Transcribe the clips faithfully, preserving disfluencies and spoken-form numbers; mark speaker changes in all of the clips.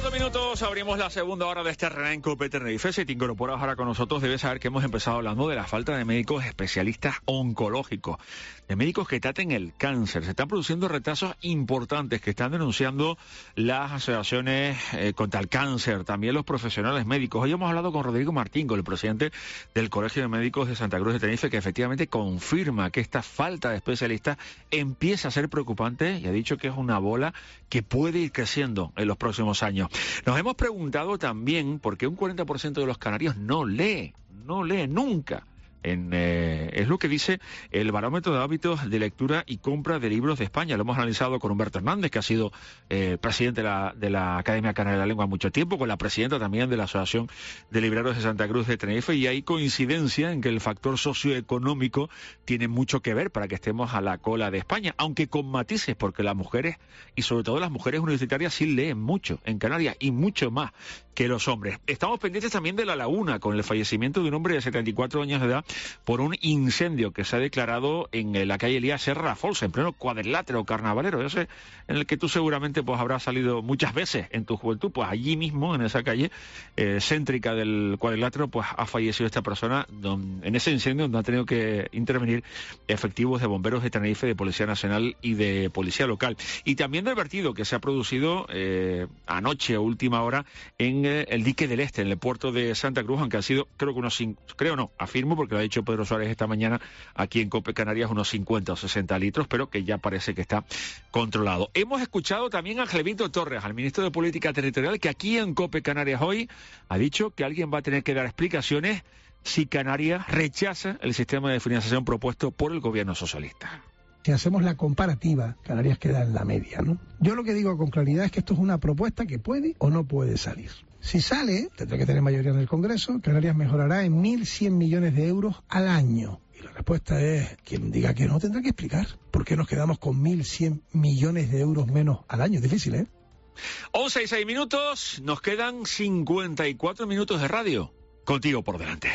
Speaker 1: Cuatro minutos, abrimos la segunda hora de este René en Cope Tenerife. Si te incorporas ahora con nosotros, debes saber que hemos empezado hablando de la falta de médicos especialistas oncológicos, de médicos que traten el cáncer. Se están produciendo retrasos importantes que están denunciando las asociaciones eh, contra el cáncer, también los profesionales médicos. Hoy hemos hablado con Rodrigo Martín, con el presidente del Colegio de Médicos de Santa Cruz de Tenerife, que efectivamente confirma que esta falta de especialistas empieza a ser preocupante y ha dicho que es una bola que puede ir creciendo en los próximos años. Nos hemos preguntado también por qué un cuarenta por ciento de los canarios no lee, no lee nunca. En, eh, es lo que dice el barómetro de hábitos de lectura y compra de libros de España. Lo hemos analizado con Humberto Hernández, que ha sido eh, presidente de la, de la Academia Canaria de la Lengua mucho tiempo, con la presidenta también de la Asociación de Libreros de Santa Cruz de Tenerife, y hay coincidencia en que el factor socioeconómico tiene mucho que ver para que estemos a la cola de España, aunque con matices, porque las mujeres, y sobre todo las mujeres universitarias, sí leen mucho en Canarias, y mucho más que los hombres. Estamos pendientes también de La Laguna, con el fallecimiento de un hombre de setenta y cuatro años de edad por un incendio que se ha declarado en la calle Elías Serra Folsa, en pleno cuadrilátero carnavalero, ese en el que tú seguramente pues habrás salido muchas veces en tu juventud. Pues allí mismo, en esa calle eh, céntrica del cuadrilátero, pues ha fallecido esta persona don, en ese incendio, donde han tenido que intervenir efectivos de bomberos de Tenerife, de Policía Nacional y de Policía Local. Y también del vertido que se ha producido eh, anoche, última hora, en eh, el dique del Este, en el puerto de Santa Cruz, aunque han sido, creo que unos cinco, creo no, afirmo, porque lo ha dicho Pedro Suárez esta mañana aquí en Cope Canarias, unos cincuenta o sesenta litros, pero que ya parece que está controlado. Hemos escuchado también a Clevito Torres, al ministro de Política Territorial, que aquí en Cope Canarias hoy ha dicho que alguien va a tener que dar explicaciones si Canarias rechaza el sistema de financiación propuesto por el gobierno socialista.
Speaker 2: Si hacemos la comparativa, Canarias queda en la media, ¿no? Yo lo que digo con claridad es que esto es una propuesta que puede o no puede salir. Si sale, tendrá que tener mayoría en el Congreso, Canarias mejorará en mil cien millones de euros al año. Y la respuesta es, quien diga que no tendrá que explicar por qué nos quedamos con mil cien millones de euros menos al año. Es difícil, ¿eh?
Speaker 1: once y seis minutos, nos quedan cincuenta y cuatro minutos de radio. Contigo por delante.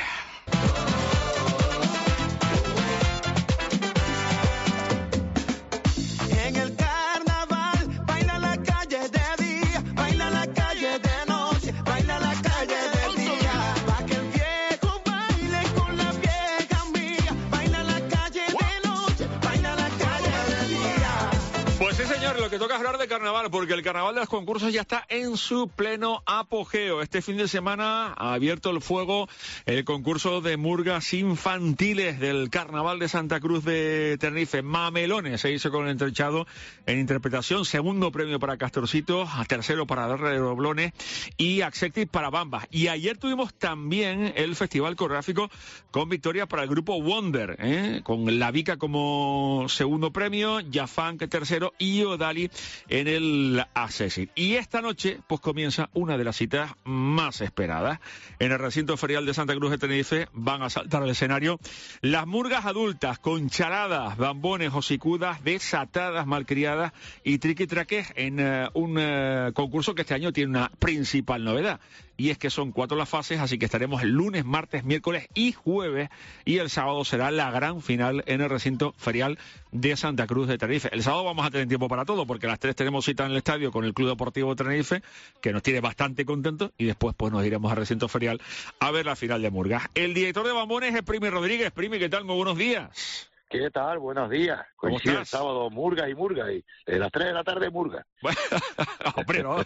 Speaker 1: Lo que toca es hablar de carnaval, porque el carnaval de los concursos ya está en su pleno apogeo. Este fin de semana ha abierto el fuego el concurso de murgas infantiles del carnaval de Santa Cruz de Tenerife. Mamelones se hizo con el entrechado en interpretación, segundo premio para Castorcito, tercero para Darle de Doblones y Axectis para Bambas. Y ayer tuvimos también el festival coreográfico con victoria para el grupo Wonder, ¿eh? Con La Vica como segundo premio, Jafan que tercero y Odali en el Accessit. Y esta noche pues comienza una de las citas más esperadas. En el recinto ferial de Santa Cruz de Tenerife van a saltar al escenario las murgas adultas con charadas, bambones, hocicudas, desatadas, malcriadas y triquitraques en uh, un uh, concurso que este año tiene una principal novedad. Y es que son cuatro las fases, así que estaremos el lunes, martes, miércoles y jueves. Y el sábado será la gran final en el recinto ferial de Santa Cruz de Tenerife. El sábado vamos a tener tiempo para todo, porque a las tres tenemos cita en el estadio con el Club Deportivo Tenerife, que nos tiene bastante contentos, y después pues nos iremos al recinto ferial a ver la final de murgas. El director de Bambones es Primi Rodríguez. Primi, ¿qué tal? Muy buenos días.
Speaker 3: ¿Qué tal? Buenos días. Coincide el sábado Murga y Murga y de las tres de la tarde Murga.
Speaker 1: Hombre, no.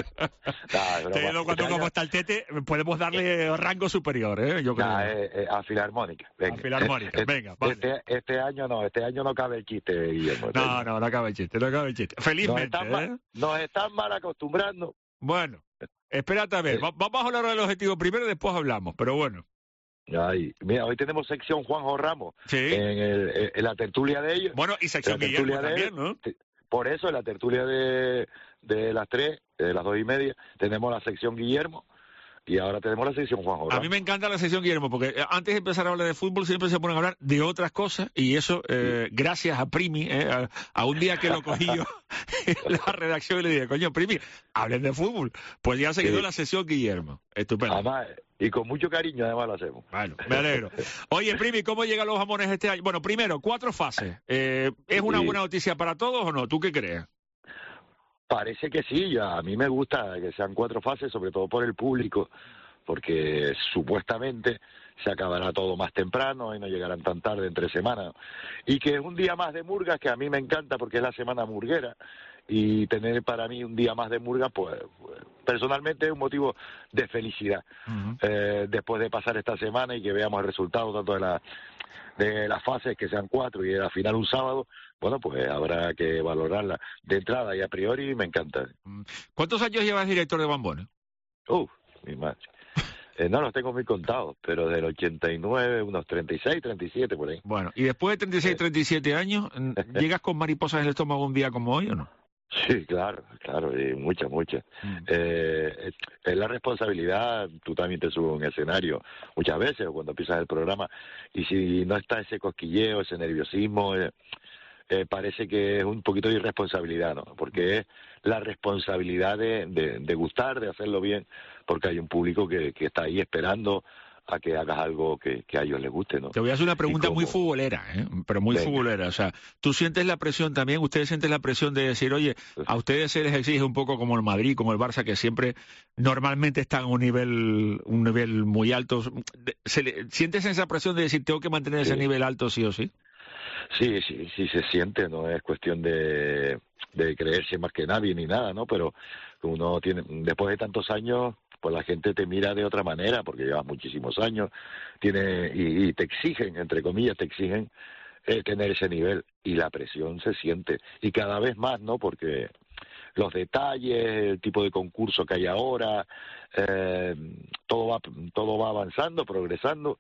Speaker 3: Nah,
Speaker 1: Teniendo cuando como está el Tete, podemos darle rango superior, ¿eh? Yo creo.
Speaker 3: Nah, eh, eh, a Filarmónica. Venga.
Speaker 1: A Filarmónica,
Speaker 3: eh,
Speaker 1: venga. Vale.
Speaker 3: Este, este año no, este año no cabe el chiste, Guillermo. Este
Speaker 1: no,
Speaker 3: año.
Speaker 1: no, no cabe el chiste, no cabe el chiste. Felizmente,
Speaker 3: nos están,
Speaker 1: ¿eh?
Speaker 3: mal, nos están mal acostumbrando.
Speaker 1: Bueno, espérate a ver. Eh. Vamos a hablar del objetivo primero y después hablamos, pero bueno.
Speaker 3: Ay, mira, hoy tenemos sección Juanjo Ramos,
Speaker 1: sí,
Speaker 3: en, el, en la tertulia de ellos.
Speaker 1: Bueno, y sección Guillermo también, ¿no?
Speaker 3: Por eso, en la tertulia de, de las tres, de las dos y media, tenemos la sección Guillermo, y ahora tenemos la sección Juanjo Ramos.
Speaker 1: A mí me encanta la sección Guillermo, porque antes de empezar a hablar de fútbol siempre se ponen a hablar de otras cosas, y eso, eh, sí. gracias a Primi, eh, a, a un día que lo cogí yo en la redacción y le dije, coño, Primi, hablen de fútbol. Pues ya se quedó sí. la sección Guillermo. Estupendo.
Speaker 3: Además, y con mucho cariño además lo hacemos.
Speaker 1: Bueno, me alegro. Oye, Primi, ¿cómo llegan los jamones este año? Bueno, primero, cuatro fases. Eh, ¿Es una sí. buena noticia para todos o no? ¿Tú qué crees?
Speaker 3: Parece que sí, ya a mí me gusta que sean cuatro fases, sobre todo por el público, porque supuestamente se acabará todo más temprano y no llegarán tan tarde entre semanas. Y que es un día más de murgas, que a mí me encanta porque es la semana murguera, y tener para mí un día más de murga, pues, pues personalmente es un motivo de felicidad. Uh-huh. Eh, después de pasar esta semana y que veamos el resultado tanto de la de las fases, que sean cuatro, y de la final un sábado, bueno, pues habrá que valorarla de entrada, y a priori me encanta.
Speaker 1: ¿Cuántos años llevas director de Bambones?
Speaker 3: Uf, mi madre. Eh, no los tengo muy contados, pero del ochenta y nueve, unos treinta y seis, treinta y siete por ahí.
Speaker 1: Bueno, y después de treinta y seis, treinta y siete años, ¿llegas con mariposas en el estómago un día como hoy o no?
Speaker 3: Sí, claro, claro, y muchas, muchas. Mm. Eh, es, es la responsabilidad. Tú también te subes a un escenario muchas veces, o cuando empiezas el programa, y si no está ese cosquilleo, ese nerviosismo, eh, eh, parece que es un poquito de irresponsabilidad, ¿no? Porque es la responsabilidad de, de, de gustar, de hacerlo bien, porque hay un público que, que está ahí esperando a que hagas algo que, que a ellos les guste, ¿no?
Speaker 1: Te voy a hacer una pregunta muy futbolera, ¿eh? Pero muy Venga. futbolera. O sea, ¿tú sientes la presión también? ¿Ustedes sienten la presión de decir, oye, a ustedes se les exige un poco como el Madrid, como el Barça, que siempre normalmente están a un nivel un nivel muy alto? ¿Se le, ¿Sientes esa presión de decir, tengo que mantener sí. ese nivel alto sí o sí?
Speaker 3: Sí, sí, sí se siente, no es cuestión de, de creerse más que nadie ni nada, ¿no? Pero uno tiene, después de tantos años, pues la gente te mira de otra manera, porque llevas muchísimos años, tiene y, y te exigen, entre comillas, te exigen eh, tener ese nivel, y la presión se siente, y cada vez más, ¿no? Porque los detalles, el tipo de concurso que hay ahora, eh, todo va todo va avanzando, progresando,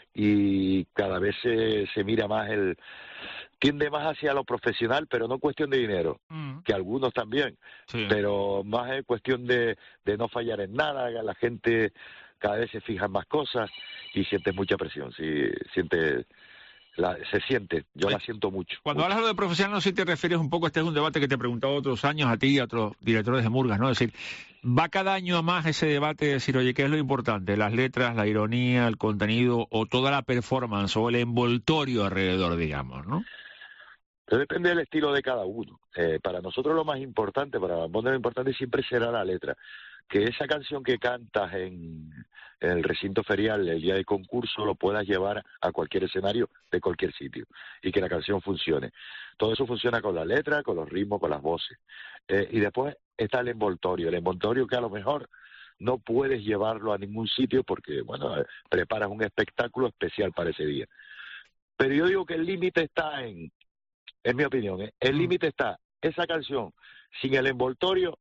Speaker 3: y cada vez se, se mira más el tiende más hacia lo profesional, pero no cuestión de dinero, mm. que algunos también, sí. pero más es cuestión de, de no fallar en nada. La gente cada vez se fija en más cosas y siente mucha presión, sí, siente la, se siente, yo la siento mucho.
Speaker 1: Cuando
Speaker 3: mucho.
Speaker 1: hablas de profesional, no sé si te refieres un poco, este es un debate que te he preguntado otros años a ti y a otros directores de murgas, ¿no? Es decir, va cada año a más ese debate de decir, oye, ¿qué es lo importante? ¿Las letras, la ironía, el contenido, o toda la performance, o el envoltorio alrededor, digamos, ¿no?
Speaker 3: Pero depende del estilo de cada uno. Eh, para nosotros lo más importante, para Bambones lo importante siempre será la letra. Que esa canción que cantas en, en el recinto ferial el día del concurso lo puedas llevar a cualquier escenario de cualquier sitio, y que la canción funcione. Todo eso funciona con la letra, con los ritmos, con las voces. Eh, y después está el envoltorio, el envoltorio que a lo mejor no puedes llevarlo a ningún sitio porque, bueno, eh, preparas un espectáculo especial para ese día. Pero yo digo que el límite está en, en mi opinión, ¿eh? el límite está, esa canción sin el envoltorio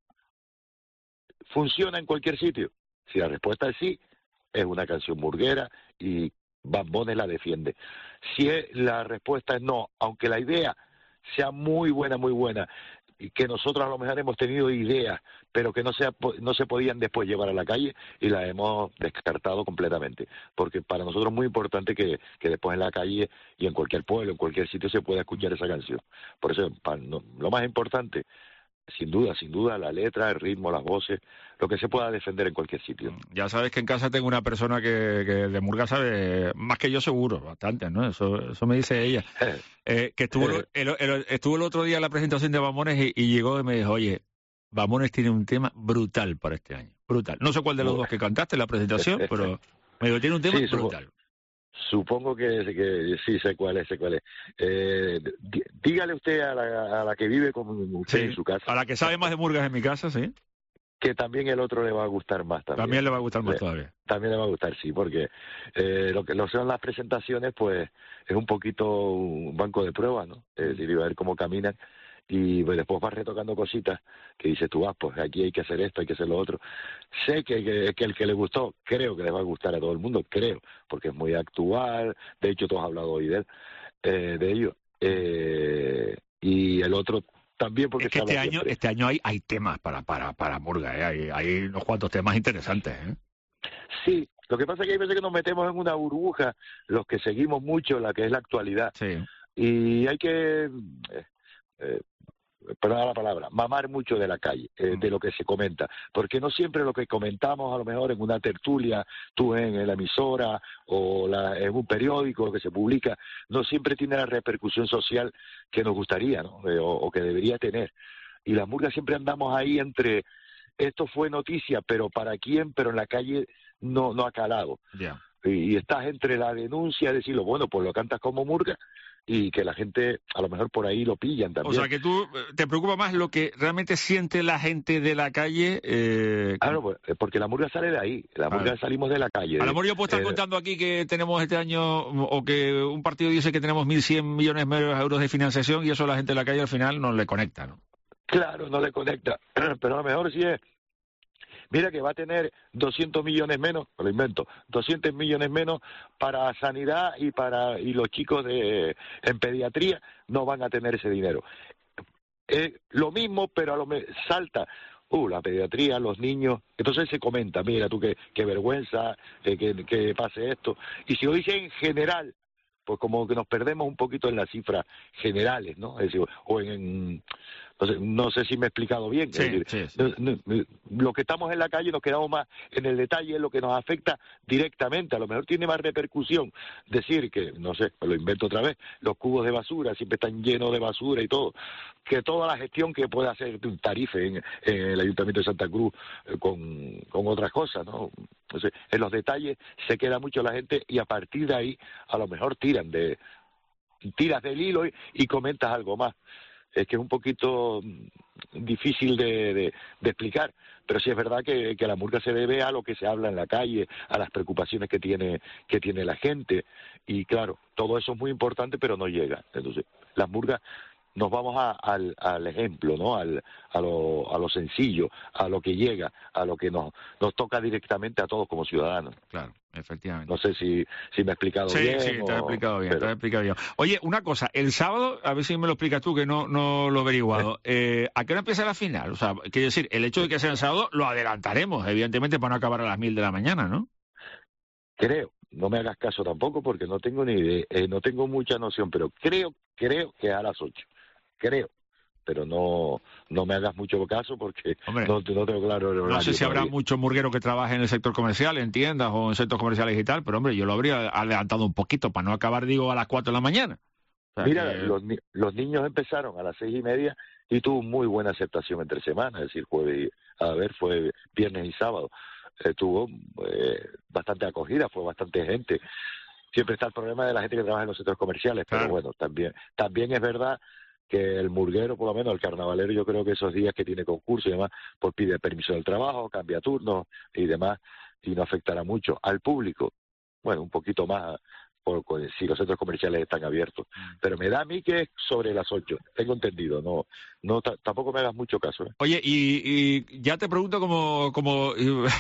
Speaker 3: funciona en cualquier sitio. Si la respuesta es sí, es una canción murguera y Bambones la defiende. Si es, la respuesta es no, aunque la idea sea muy buena, muy buena, y que nosotros a lo mejor hemos tenido ideas, pero que no, sea, no se podían después llevar a la calle, y la hemos descartado completamente. Porque para nosotros es muy importante que, que después en la calle y en cualquier pueblo, en cualquier sitio se pueda escuchar esa canción. Por eso, para, no, lo más importante, sin duda, sin duda, la letra, el ritmo, las voces, lo que se pueda defender en cualquier sitio.
Speaker 1: Ya sabes que en casa tengo una persona que, que de murga sabe más que yo seguro, bastante, ¿no? Eso, eso me dice ella. Eh, que estuvo el, el, estuvo el otro día en la presentación de Bambones y, y llegó y me dijo, oye, Bambones tiene un tema brutal para este año, brutal. No sé cuál de los dos que cantaste en la presentación, pero me dijo, tiene un tema sí, brutal.
Speaker 3: Supongo, supongo que, que sí sé cuál es, sé cuál es. Eh, dígale usted a la, a la que vive con usted sí, en su casa.
Speaker 1: A la que sabe más de murgas en mi casa, sí.
Speaker 3: Que también el otro le va a gustar más también.
Speaker 1: También le va a gustar más
Speaker 3: le,
Speaker 1: todavía.
Speaker 3: También le va a gustar, sí, porque eh, lo que lo son las presentaciones, pues es un poquito un banco de pruebas, ¿no? Es decir, a ver cómo caminan, y pues, después vas retocando cositas que dices tú, ah, pues aquí hay que hacer esto, hay que hacer lo otro. Sé que, que, que el que le gustó, creo que le va a gustar a todo el mundo, creo, porque es muy actual, de hecho tú has hablado hoy de él, eh, de ello, eh, y el otro también, porque
Speaker 1: es que este año, este año hay, hay temas para, para, para murga, ¿eh? hay, hay unos cuantos temas interesantes, ¿eh?
Speaker 3: Sí, lo que pasa es que hay veces que nos metemos en una burbuja, los que seguimos mucho la que es la actualidad,
Speaker 1: sí.
Speaker 3: Y hay que, eh, eh, perdón la palabra, mamar mucho de la calle, eh, mm. de lo que se comenta, porque no siempre lo que comentamos a lo mejor en una tertulia, tú en la emisora o la, en un periódico que se publica, no siempre tiene la repercusión social que nos gustaría, ¿no? eh, o, o que debería tener. y las murgas siempre andamos ahí entre, esto fue noticia, pero ¿para quién? Pero en la calle no, no ha calado.
Speaker 1: Yeah.
Speaker 3: Y, y estás entre la denuncia, decirlo, bueno, pues lo cantas como murga, y que la gente a lo mejor por ahí lo pillan también.
Speaker 1: O sea, que tú te preocupa más lo que realmente siente la gente de la calle. Eh...
Speaker 3: Claro, pues, porque la murga sale de ahí, la murga claro. salimos de la calle.
Speaker 1: A lo mejor yo puedo estar eh... contando aquí que tenemos este año, o que un partido dice que tenemos mil cien millones de euros de financiación, y eso a la gente de la calle al final no le conecta, ¿no?
Speaker 3: Claro, no le conecta, pero a lo mejor sí es. Mira que va a tener doscientos millones menos, lo invento, doscientos millones menos para sanidad, y para y los chicos de en pediatría no van a tener ese dinero. Eh, lo mismo, pero a lo me salta, uh, la pediatría, los niños, entonces se comenta, mira tú qué, qué vergüenza eh, que, que pase esto. Y si lo dice en general, pues como que nos perdemos un poquito en las cifras generales, ¿no? Es decir, o en... en Entonces, no sé si me he explicado bien.
Speaker 1: Sí,
Speaker 3: es decir,
Speaker 1: sí, sí.
Speaker 3: No, no, lo que estamos en la calle nos quedamos más en el detalle, lo que nos afecta directamente. A lo mejor tiene más repercusión decir que, no sé, lo invento otra vez, los cubos de basura siempre están llenos de basura y todo, que toda la gestión que puede hacer un Tarife en, en el Ayuntamiento de Santa Cruz eh, con, con otras cosas, ¿no? Entonces, en los detalles se queda mucho la gente, y a partir de ahí a lo mejor tiran de tiras del hilo y, y comentas algo más. Es que es un poquito difícil de, de, de explicar, pero sí es verdad que, que la murga se debe a lo que se habla en la calle, a las preocupaciones que tiene que tiene la gente, y claro, todo eso es muy importante, pero no llega. Entonces, las murgas nos vamos a, al, al ejemplo, ¿no? Al, a, lo, a lo sencillo, a lo que llega, a lo que nos, nos toca directamente a todos como ciudadanos.
Speaker 1: Claro, efectivamente.
Speaker 3: No sé si, si me he explicado
Speaker 1: sí,
Speaker 3: bien.
Speaker 1: Sí, sí,
Speaker 3: o...
Speaker 1: te has explicado bien,
Speaker 3: pero...
Speaker 1: te has explicado bien. Oye, una cosa, el sábado, a ver si me lo explicas tú, que no, no lo he averiguado, eh, ¿a qué hora empieza la final? O sea, quiero decir, el hecho de que sea el sábado lo adelantaremos, evidentemente, para no acabar a las mil de la mañana, ¿no?
Speaker 3: Creo, no me hagas caso tampoco porque no tengo ni idea, eh, no tengo mucha noción, pero creo, creo que es a las ocho. Creo, pero no no me hagas mucho caso porque Hombre, no, no tengo claro el horario.
Speaker 1: No sé si todavía habrá muchos murgueros que trabajen en el sector comercial, en tiendas o en centros comerciales y tal, pero hombre, yo lo habría adelantado un poquito para no acabar, digo, a las cuatro de la mañana. O sea,
Speaker 3: Mira,
Speaker 1: que...
Speaker 3: los, los niños empezaron a las seis y media y tuvo muy buena aceptación entre semanas, es decir, jueves, a ver, fue viernes y sábado. Eh, tuvo eh, bastante acogida, fue bastante gente. Siempre está el problema de la gente que trabaja en los centros comerciales, claro. Pero bueno, también también es verdad que el murguero, por lo menos el carnavalero, yo creo que esos días que tiene concurso y demás, pues pide permiso del trabajo, cambia turnos y demás, y no afectará mucho. Al público, bueno, un poquito más, por, si los centros comerciales están abiertos. Pero me da a mí que es sobre las ocho, tengo entendido, no no tampoco me hagas mucho caso. ¿eh?
Speaker 1: Oye, y, y ya te pregunto como... como...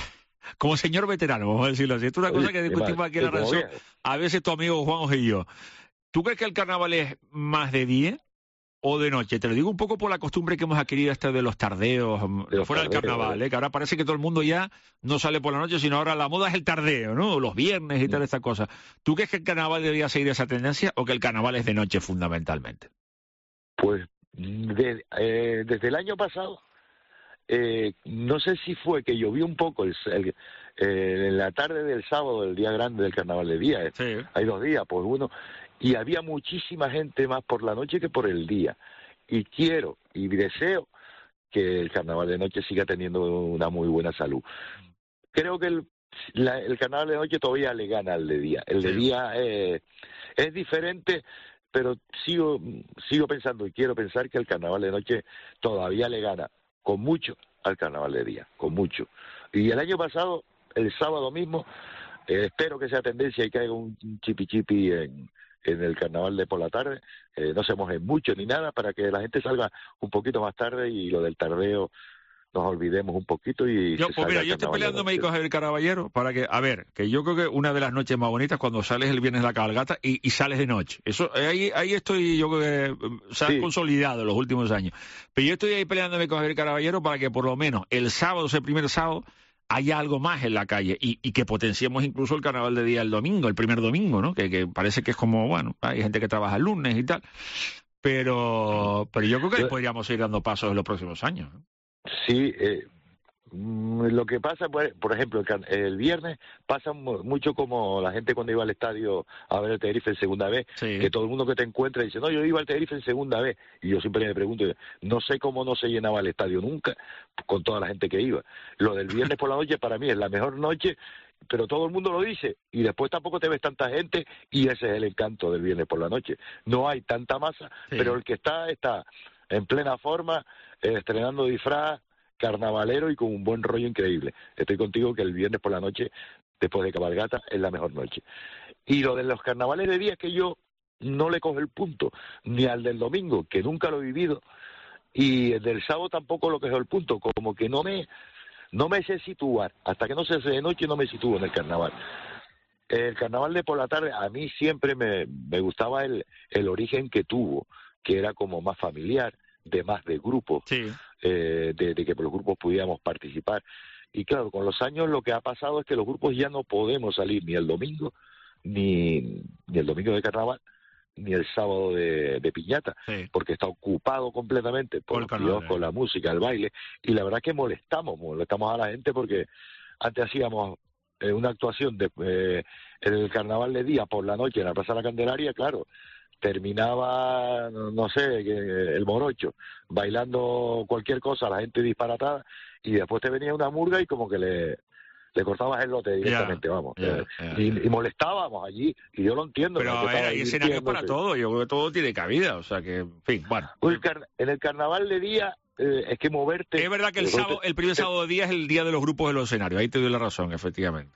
Speaker 1: Como señor veterano, vamos a decirlo así. Esto es una cosa que discutimos aquí en la relación, a veces tu amigo Juan y yo. ¿Tú crees que el carnaval es más de día o de noche? Te lo digo un poco por la costumbre que hemos adquirido esta de los tardeos, de los fuera tardeos, del carnaval, ¿eh? Que ahora parece que todo el mundo ya no sale por la noche, sino ahora la moda es el tardeo, ¿no? Los viernes y sí. Tal, esta cosa. ¿Tú crees que el carnaval debería seguir esa tendencia o que el carnaval es de noche fundamentalmente?
Speaker 3: Pues de, eh, desde el año pasado, eh, no sé si fue que llovió un poco el, el, eh, en la tarde del sábado, el día grande del carnaval de día. Eh.
Speaker 1: Sí.
Speaker 3: Hay dos días, pues uno... Y había muchísima gente más por la noche que por el día. Y quiero y deseo que el carnaval de noche siga teniendo una muy buena salud. Creo que el, la, el carnaval de noche todavía le gana al de día. El de sí. día eh, es diferente, pero sigo, sigo pensando y quiero pensar que el carnaval de noche todavía le gana con mucho al carnaval de día, con mucho. Y el año pasado, el sábado mismo, eh, espero que sea tendencia y que haya un chipi chipi en... en el carnaval de por la tarde, eh, no se mojen mucho ni nada para que la gente salga un poquito más tarde y lo del tardeo nos olvidemos un poquito y
Speaker 1: yo, pues mira, yo estoy peleándome con Javier Caraballero para que, a ver, que yo creo que una de las noches más bonitas cuando sales el viernes de la cabalgata y, y sales de noche. Eso ahí ahí estoy yo creo que se ha sí. consolidado en los últimos años. Pero yo estoy ahí peleándome con Javier Caraballero para que por lo menos el sábado, ese primer sábado, haya algo más en la calle y, y que potenciemos incluso el carnaval de día el domingo, el primer domingo, ¿no? Que, que parece que es como, bueno, hay gente que trabaja el lunes y tal, pero pero yo creo que ahí podríamos ir dando pasos en los próximos años, ¿no?
Speaker 3: Sí, eh, Lo que pasa, por ejemplo, el viernes pasa mucho como la gente cuando iba al estadio a ver el Tenerife en segunda vez, sí. Que todo el mundo que te encuentra dice, no, yo iba al Tenerife en segunda vez, y yo siempre me pregunto, no sé cómo no se llenaba el estadio nunca, con toda la gente que iba. Lo del viernes por la noche para mí es la mejor noche, pero todo el mundo lo dice, y después tampoco te ves tanta gente, y ese es el encanto del viernes por la noche. No hay tanta masa, sí. Pero el que está, está en plena forma, eh, estrenando disfraz, carnavalero y con un buen rollo increíble. Estoy contigo que el viernes por la noche, después de cabalgata, es la mejor noche. Y lo de los carnavales de día es que yo no le cojo el punto, ni al del domingo, que nunca lo he vivido, y el del sábado tampoco lo cojo el punto, como que no me no me sé situar, hasta que no se hace de noche no me sitúo en el carnaval. El carnaval de por la tarde, a mí siempre me, me gustaba el, el origen que tuvo, que era como más familiar, de más de grupos, sí. eh, de, de que los grupos pudiéramos participar. Y claro, con los años lo que ha pasado es que los grupos ya no podemos salir ni el domingo, ni, ni el domingo de carnaval, ni el sábado de, de piñata, sí. Porque está ocupado completamente por, por los con la música, el baile, y la verdad que molestamos, molestamos a la gente porque antes hacíamos eh, una actuación de, eh, en el carnaval de día por la noche en la Plaza de la Candelaria, claro, terminaba, no sé, el morocho, bailando cualquier cosa, la gente disparatada, y después te venía una murga y como que le, le cortabas el lote directamente, yeah, vamos. Yeah, eh, yeah, y, yeah. y molestábamos allí, y yo lo entiendo.
Speaker 1: Pero a ver, hay escenarios para todo, yo creo que todo tiene cabida, o sea que, en fin, bueno.
Speaker 3: El car en el carnaval de día eh, es que moverte...
Speaker 1: Es verdad que el, sábado, el primer sábado de día es el día de los grupos de los escenarios, ahí te doy la razón, efectivamente.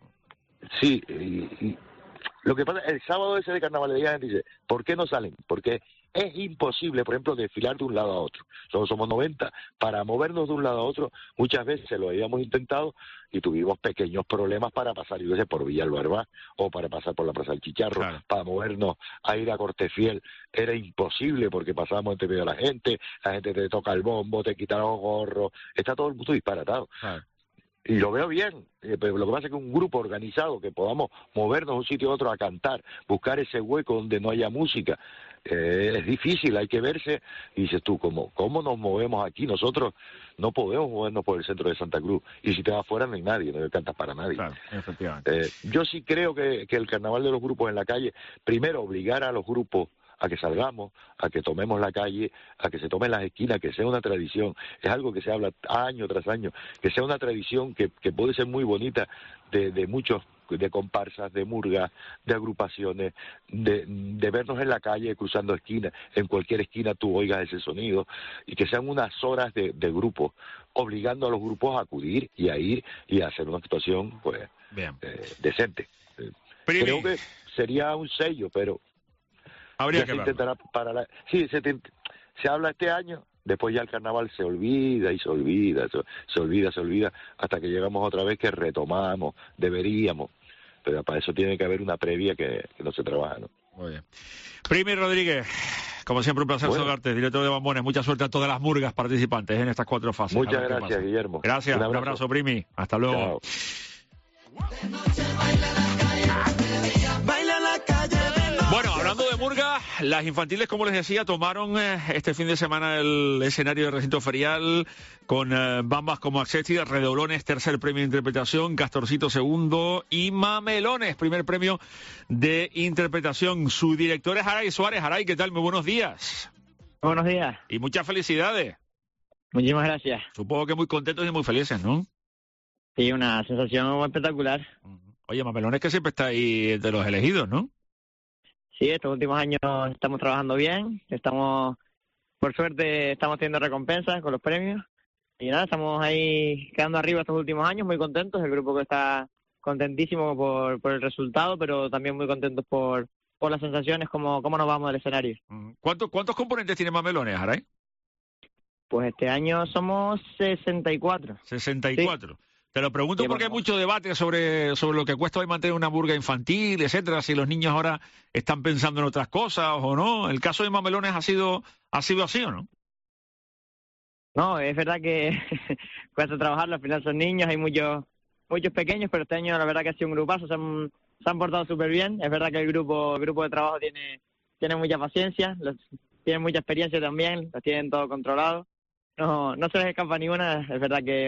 Speaker 3: Sí, y... y lo que pasa, el sábado ese de carnaval de día, la gente dice, ¿por qué no salen? Porque es imposible, por ejemplo, desfilar de un lado a otro. Nosotros somos noventa, para movernos de un lado a otro, muchas veces lo habíamos intentado y tuvimos pequeños problemas para pasar, yo sé, por Villa Albarba o para pasar por la Plaza del Chicharro, claro. Para movernos a ir a Cortefiel. Era imposible porque pasábamos entre medio de la gente, la gente te toca el bombo, te quita los gorros, está todo el mundo disparatado. Claro. Y lo veo bien, eh, pero lo que pasa es que un grupo organizado, que podamos movernos de un sitio a otro a cantar, buscar ese hueco donde no haya música, eh, es difícil, hay que verse, y dices tú, ¿cómo, ¿cómo nos movemos aquí? Nosotros no podemos movernos por el centro de Santa Cruz, y si te vas afuera no hay nadie, no cantas para nadie.
Speaker 1: Claro, efectivamente.
Speaker 3: Eh, yo sí creo que, que el carnaval de los grupos en la calle, primero obligar a los grupos a que salgamos, a que tomemos la calle, a que se tomen las esquinas, que sea una tradición. Es algo que se habla año tras año, que sea una tradición que, que puede ser muy bonita de, de muchos, de comparsas, de murgas, de agrupaciones, de, de vernos en la calle cruzando esquinas, en cualquier esquina tú oigas ese sonido, y que sean unas horas de, de grupo, obligando a los grupos a acudir y a ir y a hacer una actuación pues eh, decente. Eh, creo que sería un sello, pero
Speaker 1: habría
Speaker 3: ya
Speaker 1: que
Speaker 3: se intentará para la... Sí, se, te... se habla este año, después ya el carnaval se olvida y se olvida, se, se olvida, se olvida, hasta que llegamos otra vez que retomamos, deberíamos, pero para eso tiene que haber una previa que, que no se trabaja, ¿no?
Speaker 1: Muy bien. Primi Rodríguez, como siempre un placer bueno. saludarte, director de Bambones, mucha suerte a todas las murgas participantes en estas cuatro fases.
Speaker 3: Muchas gracias, Guillermo.
Speaker 1: Gracias, un abrazo, un abrazo Primi, hasta luego. Bueno, hablando de murga, las infantiles, como les decía, tomaron eh, este fin de semana el escenario del recinto ferial con eh, bambas como Accesi, Redolones, tercer premio de interpretación, Castorcito segundo y Mamelones, primer premio de interpretación. Su director es Aray Suárez. Aray, ¿qué tal? Muy buenos días.
Speaker 4: Buenos días.
Speaker 1: Y muchas felicidades.
Speaker 4: Muchísimas gracias.
Speaker 1: Supongo que muy contentos y muy felices, ¿no?
Speaker 4: Sí, una sensación espectacular.
Speaker 1: Oye, Mamelones que siempre está ahí entre los elegidos, ¿no?
Speaker 4: Sí, estos últimos años estamos trabajando bien, estamos, por suerte, estamos teniendo recompensas con los premios, y nada, estamos ahí quedando arriba estos últimos años, muy contentos, el grupo que está contentísimo por, por el resultado, pero también muy contentos por, por las sensaciones, cómo, cómo nos vamos del escenario.
Speaker 1: ¿Cuántos, cuántos componentes tiene Mamelones, Aray?
Speaker 4: Pues este año somos sesenta y cuatro.
Speaker 1: sesenta y cuatro. Sí. Te lo pregunto sí, porque bueno. hay mucho debate sobre, sobre lo que cuesta hoy mantener una murga infantil, etcétera, si los niños ahora están pensando en otras cosas o no. El caso de Mamelones ha sido, ha sido así, ¿o no?
Speaker 4: No, es verdad que cuesta trabajarlo, al final son niños, hay muchos muchos pequeños, pero este año la verdad que ha sido un grupazo, se han, se han portado súper bien. Es verdad que el grupo el grupo de trabajo tiene, tiene mucha paciencia, los, tienen mucha experiencia también, los tienen todo controlado. No, no se les escapa ni una, es verdad que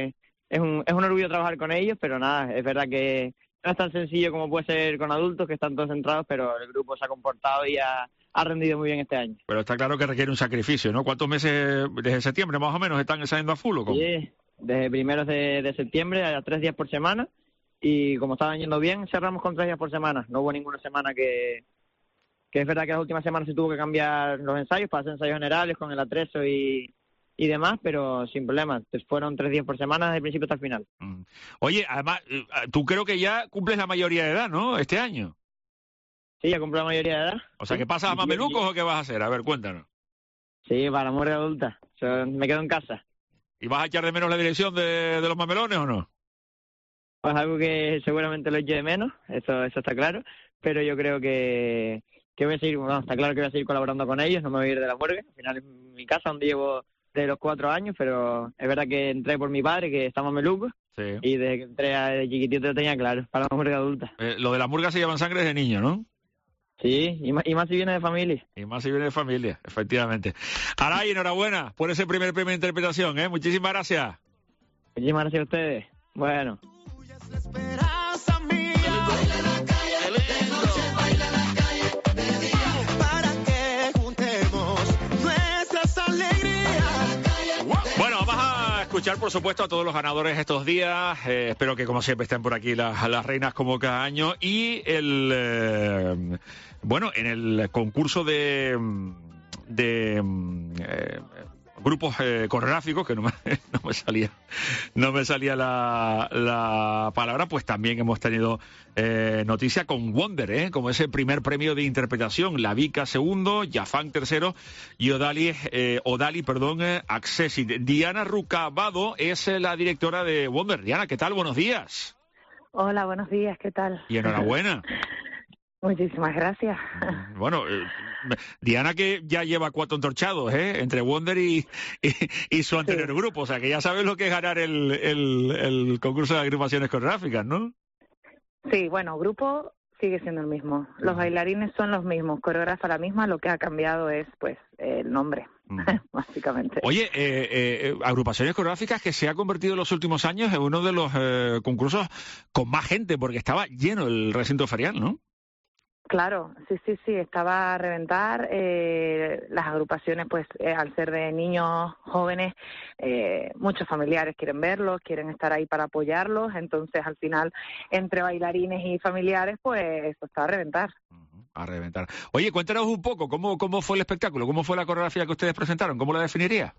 Speaker 4: es un, es un orgullo trabajar con ellos, pero nada, es verdad que no es tan sencillo como puede ser con adultos, que están todos centrados, pero el grupo se ha comportado y ha, ha rendido muy bien este año.
Speaker 1: Pero está claro que requiere un sacrificio, ¿no? ¿Cuántos meses, desde septiembre más o menos, están ensayando a full o cómo?
Speaker 4: Sí, desde primeros de, de septiembre a tres días por semana, y como estaban yendo bien, cerramos con tres días por semana. No hubo ninguna semana que... que es verdad que las últimas semanas se tuvo que cambiar los ensayos para hacer ensayos generales con el atrezo y, y demás, pero sin problema. Fueron tres días por semana desde el principio hasta el final.
Speaker 1: Mm. Oye, además, tú creo que ya cumples la mayoría de edad, ¿no? Este año.
Speaker 4: Sí, ya cumplo la mayoría de edad.
Speaker 1: O sea, ¿qué pasa a mamelucos o qué vas a hacer? A ver, cuéntanos.
Speaker 4: Sí, para la muerte adulta. Yo me quedo en casa.
Speaker 1: ¿Y vas a echar de menos la dirección de, de los mamelones o no?
Speaker 4: Pues algo que seguramente lo eche de menos, eso, eso está claro, pero yo creo que... que voy a seguir, bueno, está claro que voy a seguir colaborando con ellos, no me voy a ir de la muerte. Al final es mi casa donde llevo de los cuatro años, pero es verdad que entré por mi padre, que está mameluco,
Speaker 1: sí.
Speaker 4: Y desde que entré de chiquitito lo tenía claro, para la murga adulta.
Speaker 1: Eh, lo de la murga se llevan sangre desde niño, ¿no?
Speaker 4: Sí, y más, y más si viene de familia.
Speaker 1: Y más si viene de familia, efectivamente. Aray, enhorabuena por ese primer premio de interpretación, ¿eh? Muchísimas gracias.
Speaker 4: Muchísimas gracias a ustedes. Bueno. Escuchar, por supuesto, a todos los ganadores estos días. Eh, espero que, como siempre, estén por aquí las, las reinas como cada año. Y el eh, bueno, en el concurso de, de eh, grupos eh, coreográficos, que no me, no me salía no me salía la, la palabra, pues también hemos tenido eh, noticia con Wonder, ¿eh? Como ese primer premio de interpretación, la Vika segundo, Jafán tercero y Odali, eh, Odali perdón, eh, Accessi. Diana Rucabado es eh, la directora de Wonder. Diana, ¿qué tal? Buenos días.
Speaker 5: Hola, buenos días, ¿qué tal?
Speaker 1: Y enhorabuena.
Speaker 5: Muchísimas gracias.
Speaker 1: Bueno, eh, Diana que ya lleva cuatro entorchados, ¿eh? Entre Wonder y, y, y su anterior sí. grupo, o sea que ya sabes lo que es ganar el, el, el concurso de agrupaciones coreográficas, ¿no?
Speaker 5: Sí, bueno, grupo sigue siendo el mismo, los uh-huh. bailarines son los mismos, coreógrafa la misma, lo que ha cambiado es pues el nombre, uh-huh. básicamente.
Speaker 1: Oye, eh, eh, agrupaciones coreográficas que se ha convertido en los últimos años en uno de los eh, concursos con más gente, porque estaba lleno el recinto ferial, ¿no?
Speaker 5: Claro, sí, sí, sí, estaba a reventar. Eh, las agrupaciones, pues, eh, al ser de niños jóvenes, eh, muchos familiares quieren verlos, quieren estar ahí para apoyarlos. Entonces, al final, entre bailarines y familiares, pues, eso está a reventar.
Speaker 1: A reventar. Oye, cuéntanos un poco, ¿cómo, cómo fue el espectáculo? ¿Cómo fue la coreografía que ustedes presentaron? ¿Cómo la definiría?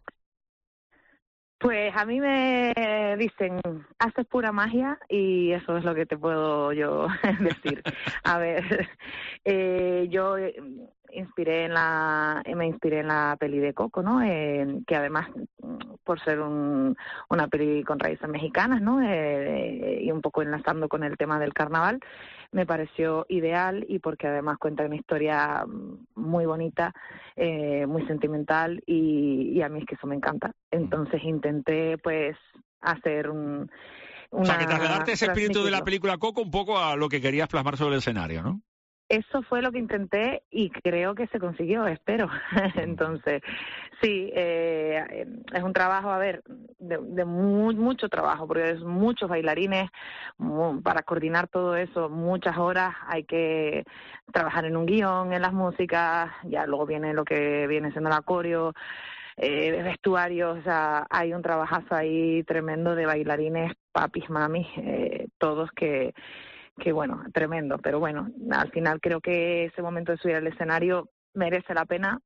Speaker 5: Pues a mí me dicen, haces pura magia y eso es lo que te puedo yo decir. A ver, eh, yo inspiré en la, me inspiré en la peli de Coco, ¿no? Eh, que además, por ser un, una peli con raíces mexicanas, ¿no? Eh, y un poco enlazando con el tema del carnaval, me pareció ideal y porque además cuenta una historia muy bonita, eh, muy sentimental y, y a mí es que eso me encanta. Entonces intenté pues hacer un... Una,
Speaker 1: o sea, que trasladarte ese espíritu de la película Coco un poco a lo que querías plasmar sobre el escenario, ¿no?
Speaker 5: Eso fue lo que intenté y creo que se consiguió, espero. Entonces, sí, eh, es un trabajo, a ver, de, de muy, mucho trabajo, porque es muchos bailarines, mu- para coordinar todo eso, muchas horas, hay que trabajar en un guión, en las músicas, ya luego viene lo que viene siendo la coreo, eh, vestuarios, o sea, hay un trabajazo ahí tremendo de bailarines, papis, mamis, eh, todos que... que bueno, tremendo, pero bueno, al final creo que ese momento de subir al escenario merece la pena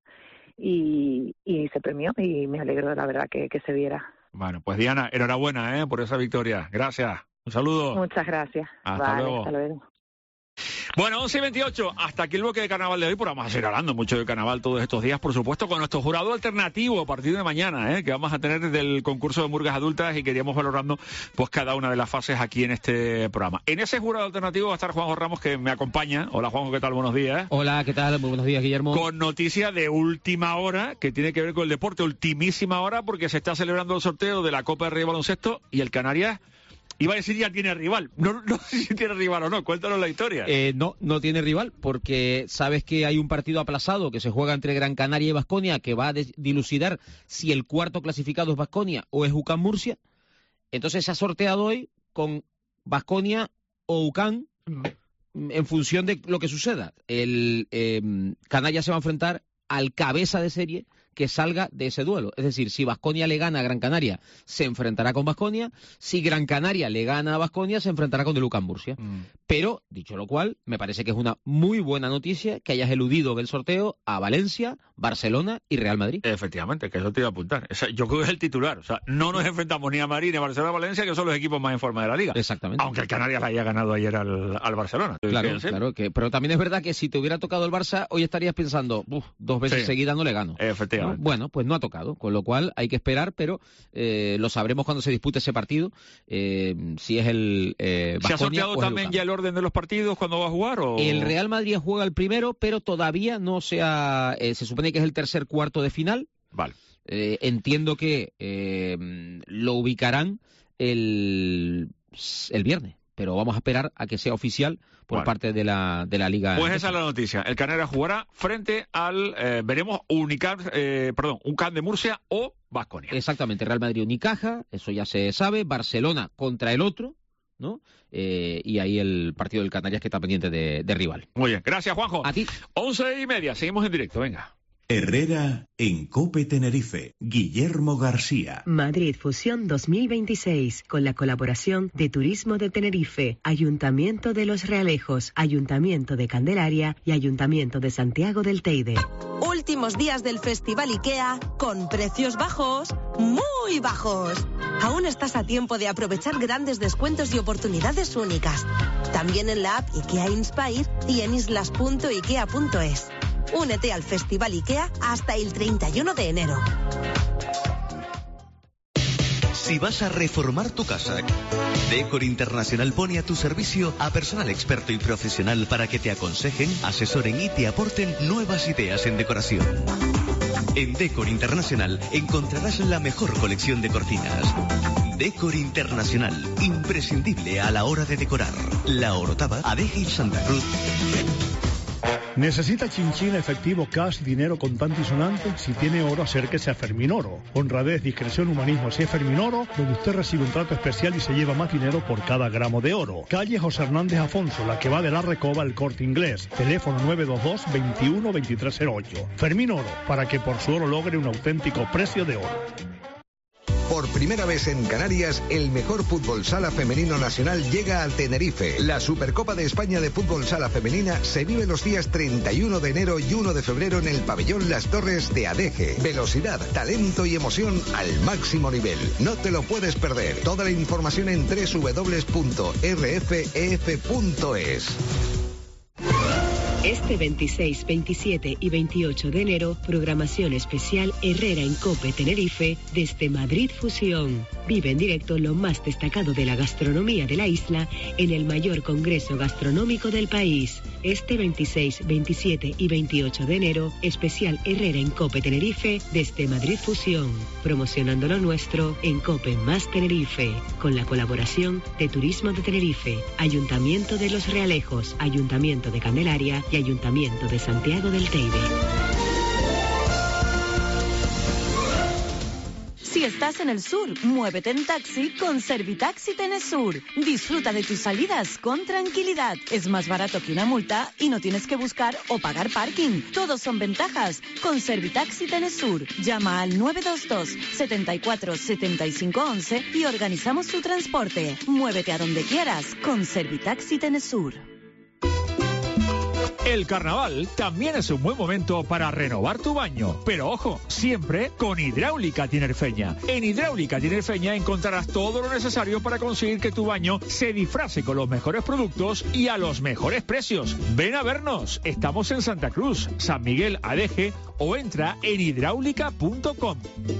Speaker 5: y, y se premió y me alegro de la verdad que, que se viera.
Speaker 1: Bueno, pues Diana, enhorabuena ¿eh? por esa victoria. Gracias. Un saludo.
Speaker 5: Muchas gracias.
Speaker 1: Hasta
Speaker 5: vale,
Speaker 1: luego.
Speaker 5: Hasta luego.
Speaker 1: Bueno, once y veintiocho, hasta aquí el bloque de carnaval de hoy, pero vamos a seguir hablando mucho de carnaval todos estos días, por supuesto, con nuestro jurado alternativo a partir de mañana, ¿eh? que vamos a tener desde el concurso de murgas adultas y que iríamos valorando pues cada una de las fases aquí en este programa. En ese jurado alternativo va a estar Juanjo Ramos, que me acompaña. Hola Juanjo, ¿qué tal? Buenos días.
Speaker 6: Hola, ¿qué tal? Muy buenos días, Guillermo.
Speaker 1: Con noticias de última hora, que tiene que ver con el deporte, ultimísima hora, porque se está celebrando el sorteo de la Copa de Rey de Baloncesto y el Canarias... Iba a decir ya tiene rival. No, no sé si tiene rival o no. Cuéntanos la historia.
Speaker 6: Eh, no, no tiene rival porque sabes que hay un partido aplazado que se juega entre Gran Canaria y Baskonia que va a dilucidar si el cuarto clasificado es Baskonia o es U C A M Murcia. Entonces se ha sorteado hoy con Baskonia o U C A M mm. en función de lo que suceda. El eh, Canarias se va a enfrentar al cabeza de serie que salga de ese duelo. Es decir, si Baskonia le gana a Gran Canaria, se enfrentará con Baskonia. Si Gran Canaria le gana a Baskonia, se enfrentará con el U C A M Murcia. Mm. Pero, dicho lo cual, me parece que es una muy buena noticia que hayas eludido del sorteo a Valencia, Barcelona y Real Madrid.
Speaker 1: Efectivamente, que eso te iba a apuntar. O sea, yo creo que es el titular. O sea, no nos enfrentamos ni a Madrid, ni a Barcelona, ni a Valencia, que son los equipos más en forma de la liga.
Speaker 6: Exactamente.
Speaker 1: Aunque el Canarias la haya ganado ayer al, al Barcelona.
Speaker 6: Claro, claro. Que, pero también es verdad que si te hubiera tocado el Barça, hoy estarías pensando, uff, dos veces sí. seguidas no le gano.
Speaker 1: Efectivamente.
Speaker 6: ¿No? Bueno, pues no ha tocado, con lo cual hay que esperar, pero eh, lo sabremos cuando se dispute ese partido, eh, si es el eh, Baskonia.
Speaker 1: ¿Se ha sorteado también ya el orden de los partidos cuando va a jugar? O...
Speaker 6: El Real Madrid juega el primero, pero todavía no se ha... Eh, se supone que es el tercer cuarto de final.
Speaker 1: Vale.
Speaker 6: Eh, entiendo que eh, lo ubicarán el, el viernes, pero vamos a esperar a que sea oficial por vale. parte de la, de la Liga.
Speaker 1: Pues esa es la noticia. El Canarias jugará frente al, eh, veremos, Unicaja, eh, perdón, U C A M de Murcia o Baskonia.
Speaker 6: Exactamente, Real Madrid Unicaja, eso ya se sabe, Barcelona contra el otro, ¿no? Eh, y ahí el partido del Canarias que está pendiente de, de rival.
Speaker 1: Muy bien, gracias Juanjo.
Speaker 6: A ti.
Speaker 1: Once y media, seguimos en directo, venga.
Speaker 7: Herrera en COPE Tenerife. Guillermo García.
Speaker 8: Madrid Fusión dos mil veintiséis, con la colaboración de Turismo de Tenerife, Ayuntamiento de Los Realejos, Ayuntamiento de Candelaria y Ayuntamiento de Santiago del Teide.
Speaker 9: Últimos días del Festival IKEA con precios bajos, muy bajos. Aún estás a tiempo de aprovechar grandes descuentos y oportunidades únicas. También en la app IKEA Inspire y en islas punto ikea punto es. Únete al Festival IKEA hasta el treinta y uno de enero.
Speaker 10: Si vas a reformar tu casa, Decor Internacional pone a tu servicio a personal experto y profesional para que te aconsejen, asesoren y te aporten nuevas ideas en decoración. En Decor Internacional encontrarás la mejor colección de cortinas. Decor Internacional, imprescindible a la hora de decorar. La Orotava, Adeje y Santa Cruz.
Speaker 11: ¿Necesita chinchín, efectivo, cash, dinero contante y sonante? Si tiene oro, acérquese a Ferminoro. Honradez, discreción, humanismo, si es Ferminoro, donde usted recibe un trato especial y se lleva más dinero por cada gramo de oro. Calle José Hernández Afonso, la que va de la Recoba al Corte Inglés. Teléfono nueve dos dos, veintiuno, veintitrés cero ocho. Ferminoro, para que por su oro logre un auténtico precio de oro.
Speaker 12: Por primera vez en Canarias, el mejor fútbol sala femenino nacional llega al Tenerife. La Supercopa de España de Fútbol Sala Femenina se vive los días treinta y uno de enero y uno de febrero en el pabellón Las Torres de Adeje. Velocidad, talento y emoción al máximo nivel. No te lo puedes perder. Toda la información en doble u doble u doble u punto r f e f punto es.
Speaker 8: Este veintiséis, veintisiete y veintiocho de enero, programación especial Herrera en COPE Tenerife desde Madrid Fusión. Vive en directo lo más destacado de la gastronomía de la isla en el mayor congreso gastronómico del país. Este veintiséis, veintisiete y veintiocho de enero, especial Herrera en COPE Tenerife desde Madrid Fusión. Promocionando lo nuestro en COPE Más Tenerife, con la colaboración de Turismo de Tenerife, Ayuntamiento de Los Realejos, Ayuntamiento de Candelaria y Ayuntamiento de Santiago del Teide.
Speaker 9: Si estás en el sur, muévete en taxi con Servitaxi Tenesur. Disfruta de tus salidas con tranquilidad. Es más barato que una multa y no tienes que buscar o pagar parking. Todos son ventajas con Servitaxi Tenesur. Llama al nueve dos dos, setenta y cuatro, setenta y cinco once y organizamos tu transporte. Muévete a donde quieras con Servitaxi Tenesur.
Speaker 1: El carnaval también es un buen momento para renovar tu baño, pero ojo, siempre con Hidráulica Tinerfeña. En Hidráulica Tinerfeña encontrarás todo lo necesario para conseguir que tu baño se disfrace con los mejores productos y a los mejores precios. Ven a vernos, estamos en Santa Cruz, San Miguel, Adeje o entra en hidráulica punto com.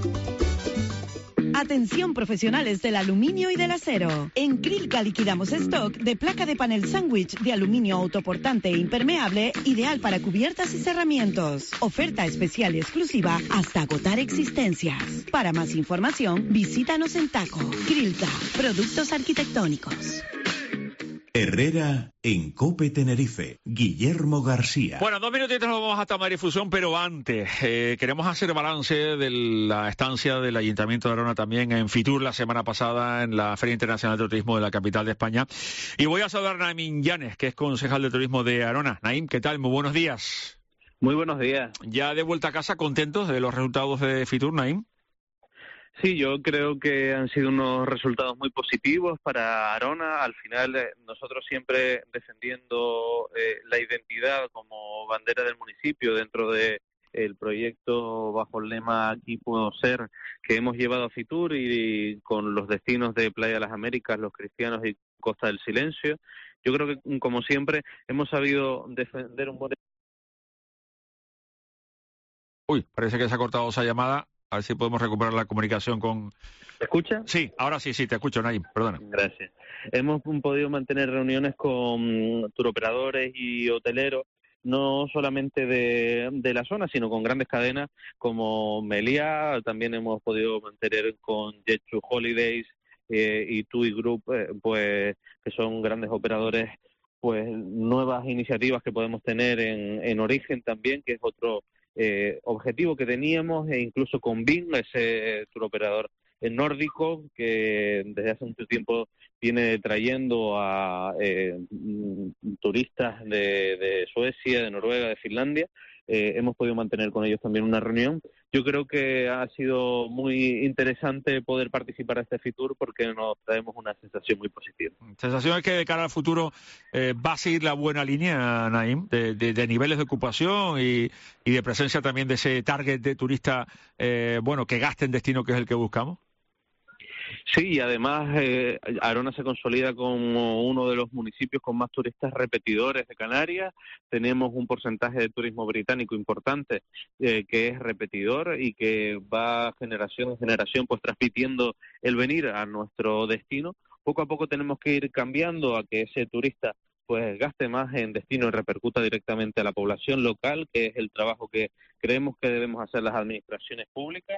Speaker 13: Atención profesionales del aluminio y del acero. En Crilca liquidamos stock de placa de panel sándwich de aluminio autoportante e impermeable, ideal para cubiertas y cerramientos. Oferta especial y exclusiva hasta agotar existencias. Para más información, visítanos en Taco. Crilca, productos arquitectónicos.
Speaker 7: Herrera en COPE Tenerife. Guillermo García.
Speaker 1: Bueno, dos minutitos nos vamos hasta Madrid Fusión, pero antes eh, queremos hacer balance de la estancia del Ayuntamiento de Arona también en Fitur la semana pasada en la Feria Internacional de Turismo de la capital de España. Y voy a saludar a Naim Llanes, que es concejal de turismo de Arona. Naim, ¿qué tal? Muy buenos días.
Speaker 14: Muy buenos días.
Speaker 1: Ya de vuelta a casa, ¿contentos de los resultados de Fitur, Naim?
Speaker 14: Sí, yo creo que han sido unos resultados muy positivos para Arona. Al final, eh, nosotros siempre defendiendo eh, la identidad como bandera del municipio dentro de el proyecto bajo el lema Aquí puedo ser, que hemos llevado a Fitur y, y con los destinos de Playa de las Américas, Los Cristianos y Costa del Silencio. Yo creo que, como siempre, hemos sabido defender un buen...
Speaker 1: Uy, parece que se ha cortado esa llamada. A ver si podemos recuperar la comunicación con...
Speaker 14: ¿Me escucha?
Speaker 1: Sí, ahora sí, sí, te escucho, Naim, perdona.
Speaker 14: Gracias. Hemos podido mantener reuniones con turoperadores y hoteleros, no solamente de, de la zona, sino con grandes cadenas como Meliá. También hemos podido mantener con Jet2 Holidays eh, y TUI Group, eh, pues que son grandes operadores, pues nuevas iniciativas que podemos tener en, en Origen también, que es otro... Eh, objetivo que teníamos, e incluso con Bing, ese turoperador nórdico que desde hace mucho tiempo viene trayendo a eh, turistas de, de Suecia, de Noruega, de Finlandia. Eh, hemos podido mantener con ellos también una reunión. Yo creo que ha sido muy interesante poder participar en este Fitur porque nos traemos una sensación muy positiva.
Speaker 1: Sensación es que de cara al futuro eh, va a seguir la buena línea, Naim, de, de, de niveles de ocupación y, y de presencia también de ese target de turista, eh, bueno, que gaste en destino, que es el que buscamos.
Speaker 14: Sí, y además eh, Arona se consolida como uno de los municipios con más turistas repetidores de Canarias. Tenemos un porcentaje de turismo británico importante eh, que es repetidor y que va generación en generación pues transmitiendo el venir a nuestro destino. Poco a poco tenemos que ir cambiando a que ese turista pues gaste más en destino y repercuta directamente a la población local, que es el trabajo que creemos que debemos hacer las administraciones públicas.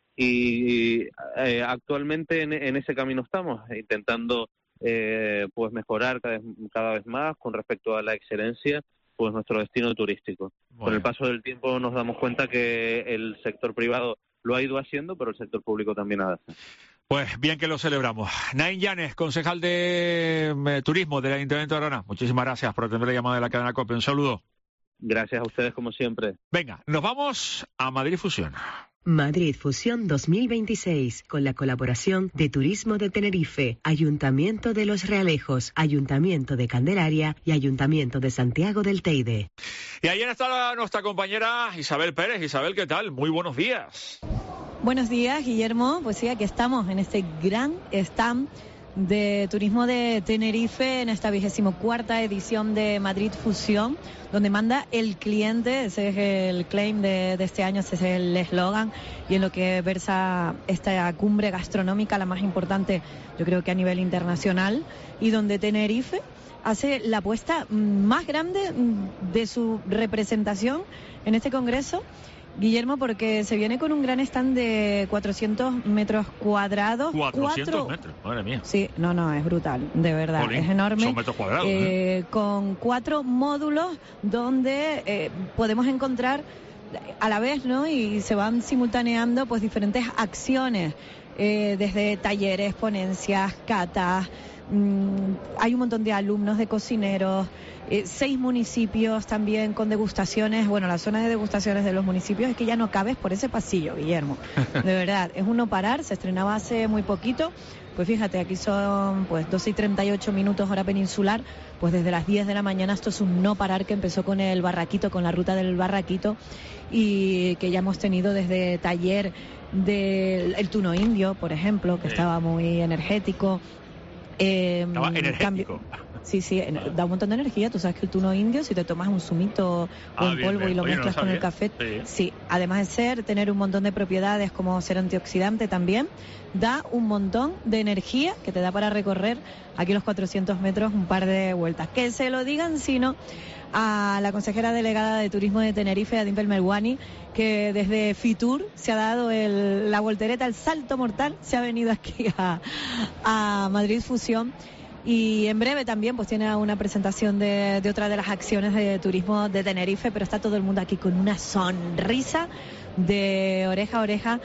Speaker 14: Y eh, actualmente en, en ese camino estamos, intentando eh, pues mejorar cada vez, cada vez más con respecto a la excelencia, pues nuestro destino turístico. Bueno. Con el paso del tiempo nos damos cuenta que el sector privado lo ha ido haciendo, pero el sector público también ha de hacer.
Speaker 1: Pues bien que lo celebramos. Naim Llanes, concejal de eh, Turismo del Ayuntamiento de Arona, muchísimas gracias por atender la llamada de la cadena COPE. Un saludo.
Speaker 14: Gracias a ustedes como siempre.
Speaker 1: Venga, nos vamos a Madrid Fusión.
Speaker 8: Madrid Fusión dos mil veintiséis, con la colaboración de Turismo de Tenerife, Ayuntamiento de Los Realejos, Ayuntamiento de Candelaria y Ayuntamiento de Santiago del Teide.
Speaker 1: Y ahí está nuestra compañera Isabel Pérez. Isabel, ¿qué tal? Muy buenos días.
Speaker 15: Buenos días, Guillermo. Pues sí, aquí estamos en este gran stand de Turismo de Tenerife en esta vigésimo cuarta edición de Madrid Fusión, donde manda el cliente. Ese es el claim de, de este año, ese es el eslogan, y en lo que versa esta cumbre gastronómica, la más importante yo creo que a nivel internacional, y donde Tenerife hace la apuesta más grande de su representación en este congreso, Guillermo, porque se viene con un gran stand de cuatrocientos metros cuadrados.
Speaker 1: cuatrocientos
Speaker 15: cuatro...
Speaker 1: metros, madre mía.
Speaker 15: Sí, no, no, es brutal, de verdad, Jolín, es enorme.
Speaker 1: Son metros cuadrados.
Speaker 15: Eh,
Speaker 1: ¿eh?
Speaker 15: Con cuatro módulos donde eh, podemos encontrar a la vez, ¿no? Y se van simultaneando pues diferentes acciones, eh, desde talleres, ponencias, catas. Mmm, hay un montón de alumnos, de cocineros. Eh, seis municipios también con degustaciones. Bueno, la zona de degustaciones de los municipios es que ya no cabes por ese pasillo, Guillermo. De verdad, es un no parar. Se estrenaba hace muy poquito. Pues fíjate, aquí son pues doce y treinta y ocho minutos hora peninsular. Pues desde las diez de la mañana esto es un no parar que empezó con el Barraquito, con la ruta del Barraquito, y que ya hemos tenido desde taller del el tuno indio, por ejemplo, que sí. Estaba muy energético. Eh,
Speaker 1: Estaba energético.
Speaker 15: Cambio, sí, sí, da un montón de energía. Tú sabes que el tuno indio, si te tomas un zumito
Speaker 1: ah,
Speaker 15: o en
Speaker 1: bien,
Speaker 15: polvo
Speaker 1: bien.
Speaker 15: y lo
Speaker 1: Oye,
Speaker 15: mezclas
Speaker 1: no
Speaker 15: con el café,
Speaker 1: sí.
Speaker 15: sí, además de ser, tener un montón de propiedades como ser antioxidante también, da un montón de energía que te da para recorrer aquí los cuatrocientos metros un par de vueltas. Que se lo digan, sino a la consejera delegada de Turismo de Tenerife, a Dimpel Melwani, que desde Fitur se ha dado el, la voltereta, el salto mortal, se ha venido aquí a, a Madrid Fusión, Y en breve también pues tiene una presentación de, de otra de las acciones de turismo de Tenerife, pero está todo el mundo aquí con una sonrisa de oreja a oreja,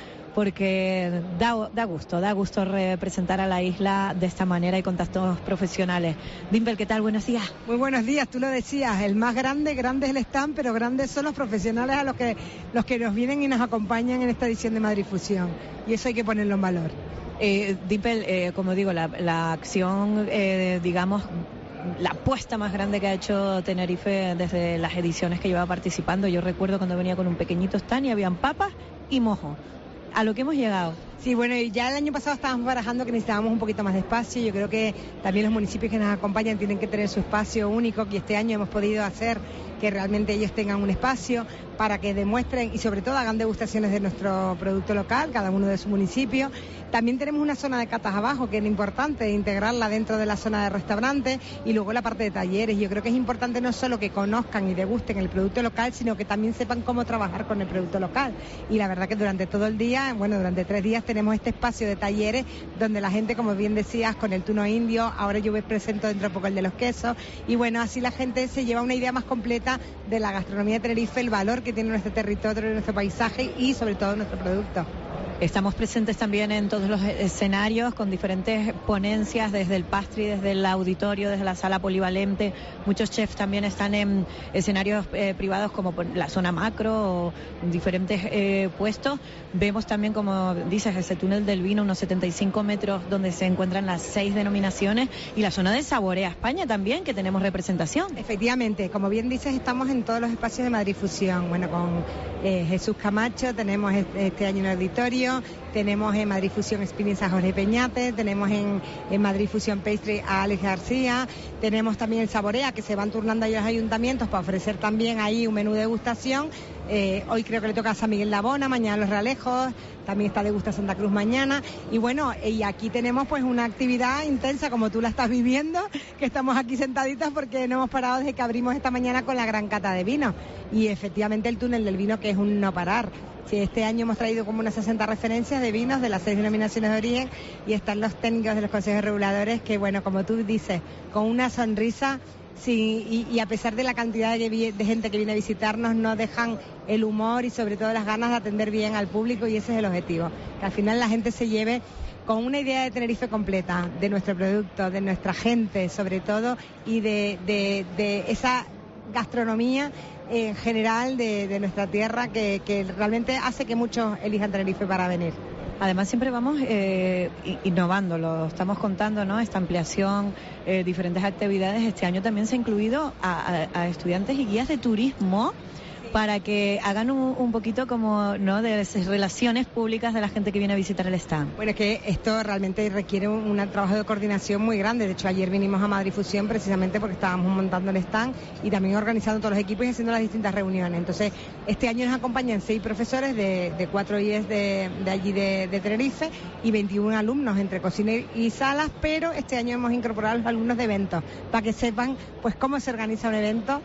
Speaker 15: porque da, da gusto, da gusto representar a la isla de esta manera y con tantos profesionales. Dimple, ¿qué tal? Buenos días.
Speaker 16: Muy buenos días, tú lo decías, el más grande, grande es el stand, pero grandes son los profesionales a los que, los que nos vienen y nos acompañan en esta edición de Madrid Fusión, y eso hay que ponerlo en valor.
Speaker 15: Eh, Dimple, eh, como digo, la, la acción, eh, digamos, la apuesta más grande que ha hecho Tenerife desde las ediciones que llevaba participando. Yo recuerdo cuando venía con un pequeñito stand y habían papas y mojo. A lo que hemos llegado.
Speaker 16: Sí, bueno, ya el año pasado estábamos barajando que necesitábamos un poquito más de espacio. Yo creo que también los municipios que nos acompañan tienen que tener su espacio único, y este año hemos podido hacer que realmente ellos tengan un espacio para que demuestren y sobre todo hagan degustaciones de nuestro producto local, cada uno de su municipio. También tenemos una zona de catas abajo, que es importante integrarla dentro de la zona de restaurantes, y luego la parte de talleres. Yo creo que es importante no solo que conozcan y degusten el producto local, sino que también sepan cómo trabajar con el producto local. Y la verdad que durante todo el día, bueno, durante tres días tenemos este espacio de talleres donde la gente, como bien decías, con el tuno indio, ahora yo presento dentro de poco el de los quesos, y bueno, así la gente se lleva una idea más completa de la gastronomía de Tenerife, el valor que tiene nuestro territorio, nuestro paisaje y sobre todo nuestro producto.
Speaker 15: Estamos presentes también en todos los escenarios con diferentes ponencias, desde el pastry, desde el auditorio, desde la sala polivalente. Muchos chefs también están en escenarios eh, privados como la zona macro o en diferentes eh, puestos. Vemos también, como dices, ese túnel del vino, unos setenta y cinco metros donde se encuentran las seis denominaciones, y la zona de Saborea España también, que tenemos representación.
Speaker 16: Efectivamente, como bien dices, estamos en todos los espacios de Madrid Fusión. Bueno, con eh, Jesús Camacho tenemos este, este año un auditorio. Tenemos en Madrid Fusión Experience a Jorge Peñate, tenemos en, en Madrid Fusión Pastry a Alex García, tenemos también el Saborea, que se van turnando ahí los ayuntamientos para ofrecer también ahí un menú de degustación. Eh, hoy creo que le toca a San Miguel Labona, mañana Los Realejos, también está Degusta Santa Cruz mañana, y bueno, y aquí tenemos pues una actividad intensa como tú la estás viviendo, que estamos aquí sentaditas porque no hemos parado desde que abrimos esta mañana con la gran cata de vino, y efectivamente el túnel del vino, que es un no parar. Sí, este año hemos traído como unas sesenta referencias de vinos de las seis denominaciones de origen, y están los técnicos de los consejos reguladores que, bueno, como tú dices, con una sonrisa, sí, y, y a pesar de la cantidad de, de gente que viene a visitarnos, no dejan el humor y sobre todo las ganas de atender bien al público, y ese es el objetivo, que al final la gente se lleve con una idea de Tenerife completa, de nuestro producto, de nuestra gente sobre todo, y de, de, de esa gastronomía en general de, de nuestra tierra que, que realmente hace que muchos elijan Tenerife para venir.
Speaker 15: Además siempre vamos eh, innovando, lo estamos contando, ¿no? Esta ampliación, eh, diferentes actividades. Este año también se ha incluido a, a, a estudiantes y guías de turismo para que hagan un, un poquito como, ¿no?, de esas relaciones públicas de la gente que viene a visitar el stand.
Speaker 16: Bueno, es que esto realmente requiere un, un trabajo de coordinación muy grande. De hecho, ayer vinimos a Madrid Fusión precisamente porque estábamos montando el stand y también organizando todos los equipos y haciendo las distintas reuniones. Entonces, este año nos acompañan seis profesores de, de cuatro I E S de, de allí de, de Tenerife y veintiún alumnos entre cocina y salas, pero este año hemos incorporado a los alumnos de eventos para que sepan pues cómo se organiza un evento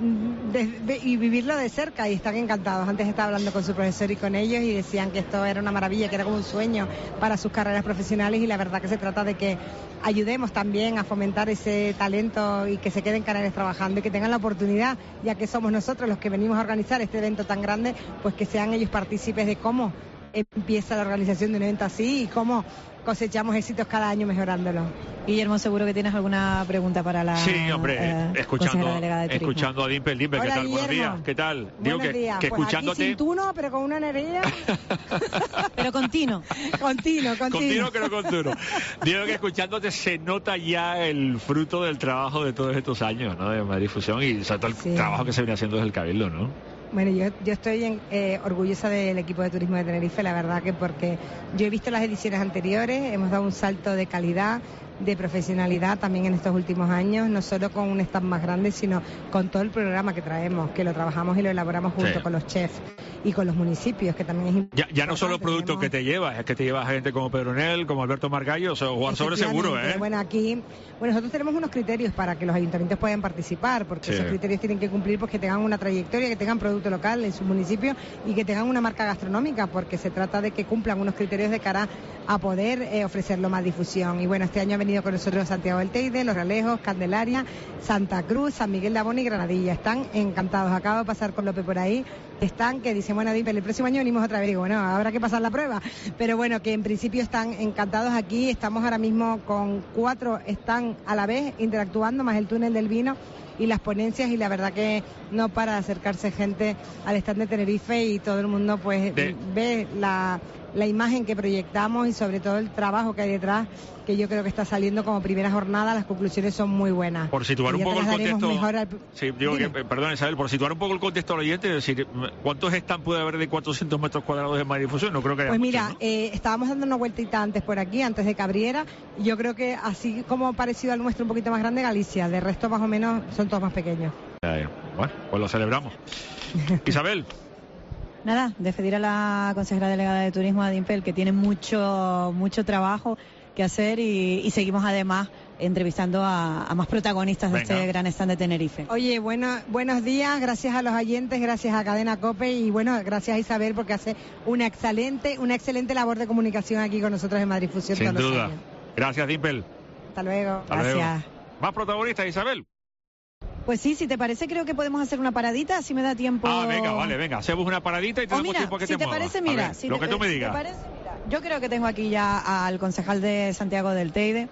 Speaker 16: de, de, y vivirlo de cerca, y están encantados. Antes estaba hablando con su profesor y con ellos y decían que esto era una maravilla, que era como un sueño para sus carreras profesionales, y la verdad que se trata de que ayudemos también a fomentar ese talento y que se queden Canarias trabajando y que tengan la oportunidad, ya que somos nosotros los que venimos a organizar este evento tan grande, pues que sean ellos partícipes de cómo empieza la organización de un evento así y cómo cosechamos éxitos cada año mejorándolo.
Speaker 15: Guillermo, seguro que tienes alguna pregunta para la
Speaker 1: Sí, hombre, eh, escuchando,
Speaker 15: de
Speaker 1: escuchando a Dimple. Dimple, ¿qué
Speaker 16: Hola,
Speaker 1: tal?
Speaker 16: Guillermo.
Speaker 1: Buenos días, ¿qué tal?
Speaker 16: Buenos
Speaker 1: Digo que,
Speaker 16: días.
Speaker 1: que
Speaker 16: Pues
Speaker 1: escuchándote...
Speaker 16: aquí sin tuno, pero con una energía...
Speaker 15: pero continuo.
Speaker 16: Continuo, continuo.
Speaker 1: Continuo, pero continuo. Digo que escuchándote se nota ya el fruto del trabajo de todos estos años, ¿no?, de Madrid Fusión, y sobre todo el
Speaker 16: Sí.
Speaker 1: trabajo que se viene haciendo desde el Cabildo, ¿no?
Speaker 16: Bueno, yo, yo estoy en, eh, orgullosa del equipo de turismo de Tenerife, la verdad que porque yo he visto las ediciones anteriores, hemos dado un salto de calidad, de profesionalidad también en estos últimos años, no solo con un stand más grande, sino con todo el programa que traemos, que lo trabajamos y lo elaboramos junto
Speaker 1: Sí.
Speaker 16: con los chefs y con los municipios, que también es importante.
Speaker 1: Ya, ya no solo productos que te llevas, es que te llevas gente como Pedronel, como Alberto Margallo, o sea, jugar sobre seguro, ¿eh?
Speaker 16: Bueno, aquí, bueno, nosotros tenemos unos criterios para que los ayuntamientos puedan participar, porque
Speaker 1: Sí.
Speaker 16: esos criterios tienen que cumplir, pues que tengan una trayectoria, que tengan producto local en su municipio y que tengan una marca gastronómica, porque se trata de que cumplan unos criterios de cara a poder eh, ofrecerlo más difusión. Y bueno, este año ha venido venido con nosotros Santiago del Teide, Los Realejos, Candelaria, Santa Cruz, San Miguel de Abona y Granadilla. Están encantados. Acabo de pasar con López por ahí. Están que dicen, bueno, Dimpel, el próximo año venimos otra vez. Digo, bueno, habrá que pasar la prueba. Pero bueno, que en principio están encantados aquí. Estamos ahora mismo con cuatro, están a la vez interactuando, más el túnel del vino y las ponencias, y la verdad que no para de acercarse gente al stand de Tenerife, y todo el mundo pues de... ve la, la imagen que proyectamos y sobre todo el trabajo que hay detrás, que yo creo que está saliendo como primera jornada. Las conclusiones son muy buenas.
Speaker 1: Por situar un poco el contexto, al... sí, digo que, perdón Isabel, por situar un poco el contexto al oyente, es decir, ¿cuántos stands puede haber de cuatrocientos metros cuadrados de Madrid Fusión? No creo que haya
Speaker 16: Pues
Speaker 1: muchos,
Speaker 16: mira,
Speaker 1: ¿no?
Speaker 16: eh, estábamos dando una vueltita antes por aquí, antes de que abriera. Yo creo que así como parecido al nuestro, un poquito más grande, Galicia. De resto, más o menos, son todos más pequeños.
Speaker 1: Ya, ya. Bueno, pues lo celebramos. Isabel.
Speaker 15: Nada, despedir a la consejera delegada de Turismo, a Dimpel, que tiene mucho, mucho trabajo que hacer, y, y seguimos además entrevistando a, a más protagonistas Venga. de este gran stand de Tenerife.
Speaker 16: Oye, bueno, buenos días, gracias a los oyentes, gracias a Cadena COPE, y bueno, gracias a Isabel, porque hace una excelente, una excelente labor de comunicación aquí con nosotros en Madrid Fusión.
Speaker 1: Sin duda. Gracias, Dimpel.
Speaker 16: Hasta luego.
Speaker 1: Hasta
Speaker 16: gracias.
Speaker 1: Luego. Más protagonistas, Isabel.
Speaker 15: Pues sí, si te parece, creo que podemos hacer una paradita, así me da tiempo.
Speaker 1: Ah, venga, vale, venga, hacemos una paradita y tenemos
Speaker 15: mira,
Speaker 1: tiempo que
Speaker 15: si
Speaker 1: te,
Speaker 15: te
Speaker 1: muevas.
Speaker 15: parece, mira,
Speaker 1: ver,
Speaker 15: si
Speaker 1: lo
Speaker 15: te,
Speaker 1: que tú me
Speaker 15: si
Speaker 1: digas.
Speaker 15: te parece, mira, yo creo que tengo aquí ya al concejal de Santiago del Teide,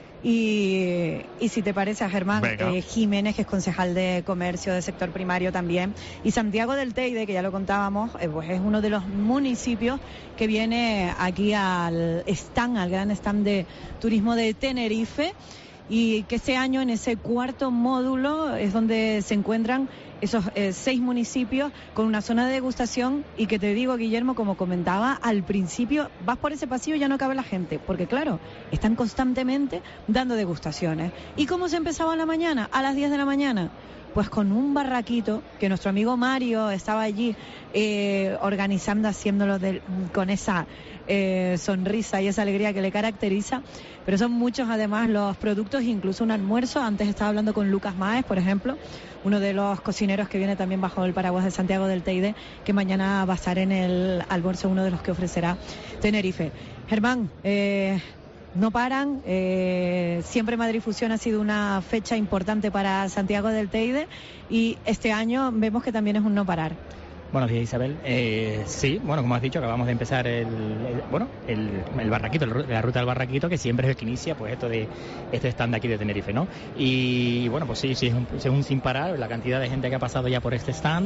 Speaker 15: y, y si te parece, a Germán eh, Jiménez, que es concejal de comercio de sector primario también, y Santiago del Teide, que ya lo contábamos, eh, pues es uno de los municipios que viene aquí al stand, al gran stand de turismo de Tenerife, y que este año en ese cuarto módulo es donde se encuentran esos eh, seis municipios con una zona de degustación, y que te digo, Guillermo, como comentaba al principio, vas por ese pasillo y ya no cabe la gente, porque claro, están constantemente dando degustaciones. ¿Y cómo se empezaba en la mañana? A las diez de la mañana. Pues con un barraquito que nuestro amigo Mario estaba allí eh, organizando, haciéndolo de, con esa eh, sonrisa y esa alegría que le caracteriza. Pero son muchos además los productos, incluso un almuerzo. Antes estaba hablando con Lucas Maes, por ejemplo, uno de los cocineros que viene también bajo el paraguas de Santiago del Teide, que mañana va a estar en el almuerzo, uno de los que ofrecerá Tenerife. Germán, eh, no paran, eh, siempre Madrid Fusión ha sido una fecha importante para Santiago del Teide, y este año vemos que también es un no parar.
Speaker 17: Buenos días, Isabel. Eh, sí, bueno, como has dicho, acabamos de empezar el, el bueno, el, el barraquito, el, la ruta del barraquito, que siempre es el que inicia, pues esto de este stand aquí de Tenerife, ¿no? Y bueno, pues sí, sí es un, es un sin parar, la cantidad de gente que ha pasado ya por este stand,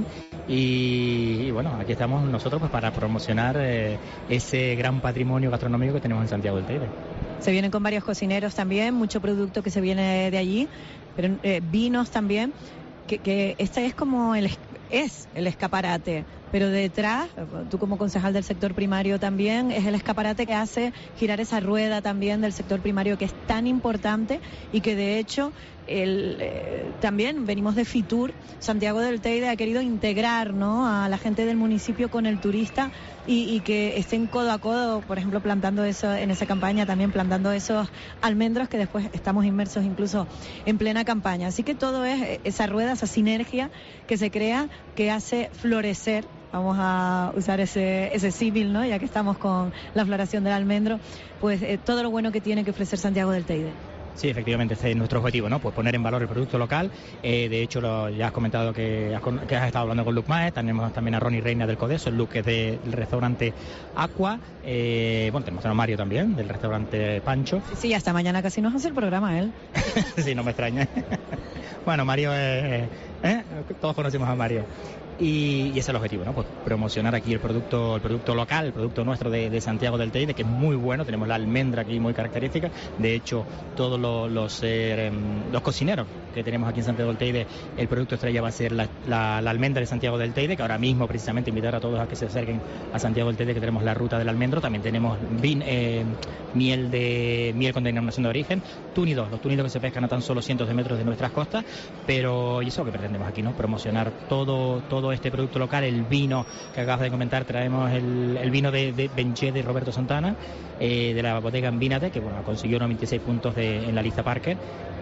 Speaker 17: y, y bueno, aquí estamos nosotros pues para promocionar eh, ese gran patrimonio gastronómico que tenemos en Santiago del Teide.
Speaker 15: Se vienen con varios cocineros también, mucho producto que se viene de allí, pero eh, vinos también, que, que este es como el es el escaparate, pero detrás, tú como concejal del sector primario también, es el escaparate que hace girar esa rueda también del sector primario, que es tan importante, y que de hecho el, eh, también venimos de Fitur. Santiago del Teide ha querido integrar, ¿no?, a la gente del municipio con el turista, y, y que estén codo a codo, por ejemplo, plantando eso en esa campaña, también plantando esos almendros, que después estamos inmersos incluso en plena campaña. Así que todo es esa rueda, esa sinergia que se crea, que hace florecer, vamos a usar ese ese símil, ¿no?, ya que estamos con la floración del almendro, pues eh, todo lo bueno que tiene que ofrecer Santiago del Teide.
Speaker 17: Sí, efectivamente, este es nuestro objetivo, ¿no? Pues poner en valor el producto local. Eh, de hecho, lo, ya has comentado que has, que has estado hablando con Luc Maes. Tenemos también a Ronnie Reina del Codeso, el Luc que es del restaurante Aqua. Eh, bueno, tenemos a Mario también, del restaurante Pancho.
Speaker 15: Sí, hasta mañana casi nos hace el programa él.
Speaker 17: Sí, no me extraña. Bueno, Mario, eh, eh, todos conocemos a Mario. Y, y ese es el objetivo, ¿no? Pues promocionar aquí el producto, el producto local, el producto nuestro de, de Santiago del Teide, que es muy bueno. Tenemos la almendra aquí muy característica. De hecho, todos los los, eh, los cocineros que tenemos aquí en Santiago del Teide, el producto estrella va a ser la, la, la almendra de Santiago del Teide, que ahora mismo precisamente invitar a todos a que se acerquen a Santiago del Teide, que tenemos la ruta del almendro. También tenemos vin, eh, miel de miel con denominación de origen, túnidos, los túnidos que se pescan a tan solo cientos de metros de nuestras costas. Pero y eso es lo que pretendemos aquí, ¿no? Promocionar todo todo todo este producto local, el vino que acabas de comentar, traemos el, el vino de, de Benché de Roberto Santana, eh, de la bodega Vínate, que bueno, consiguió noventa y seis puntos de, en la lista Parker.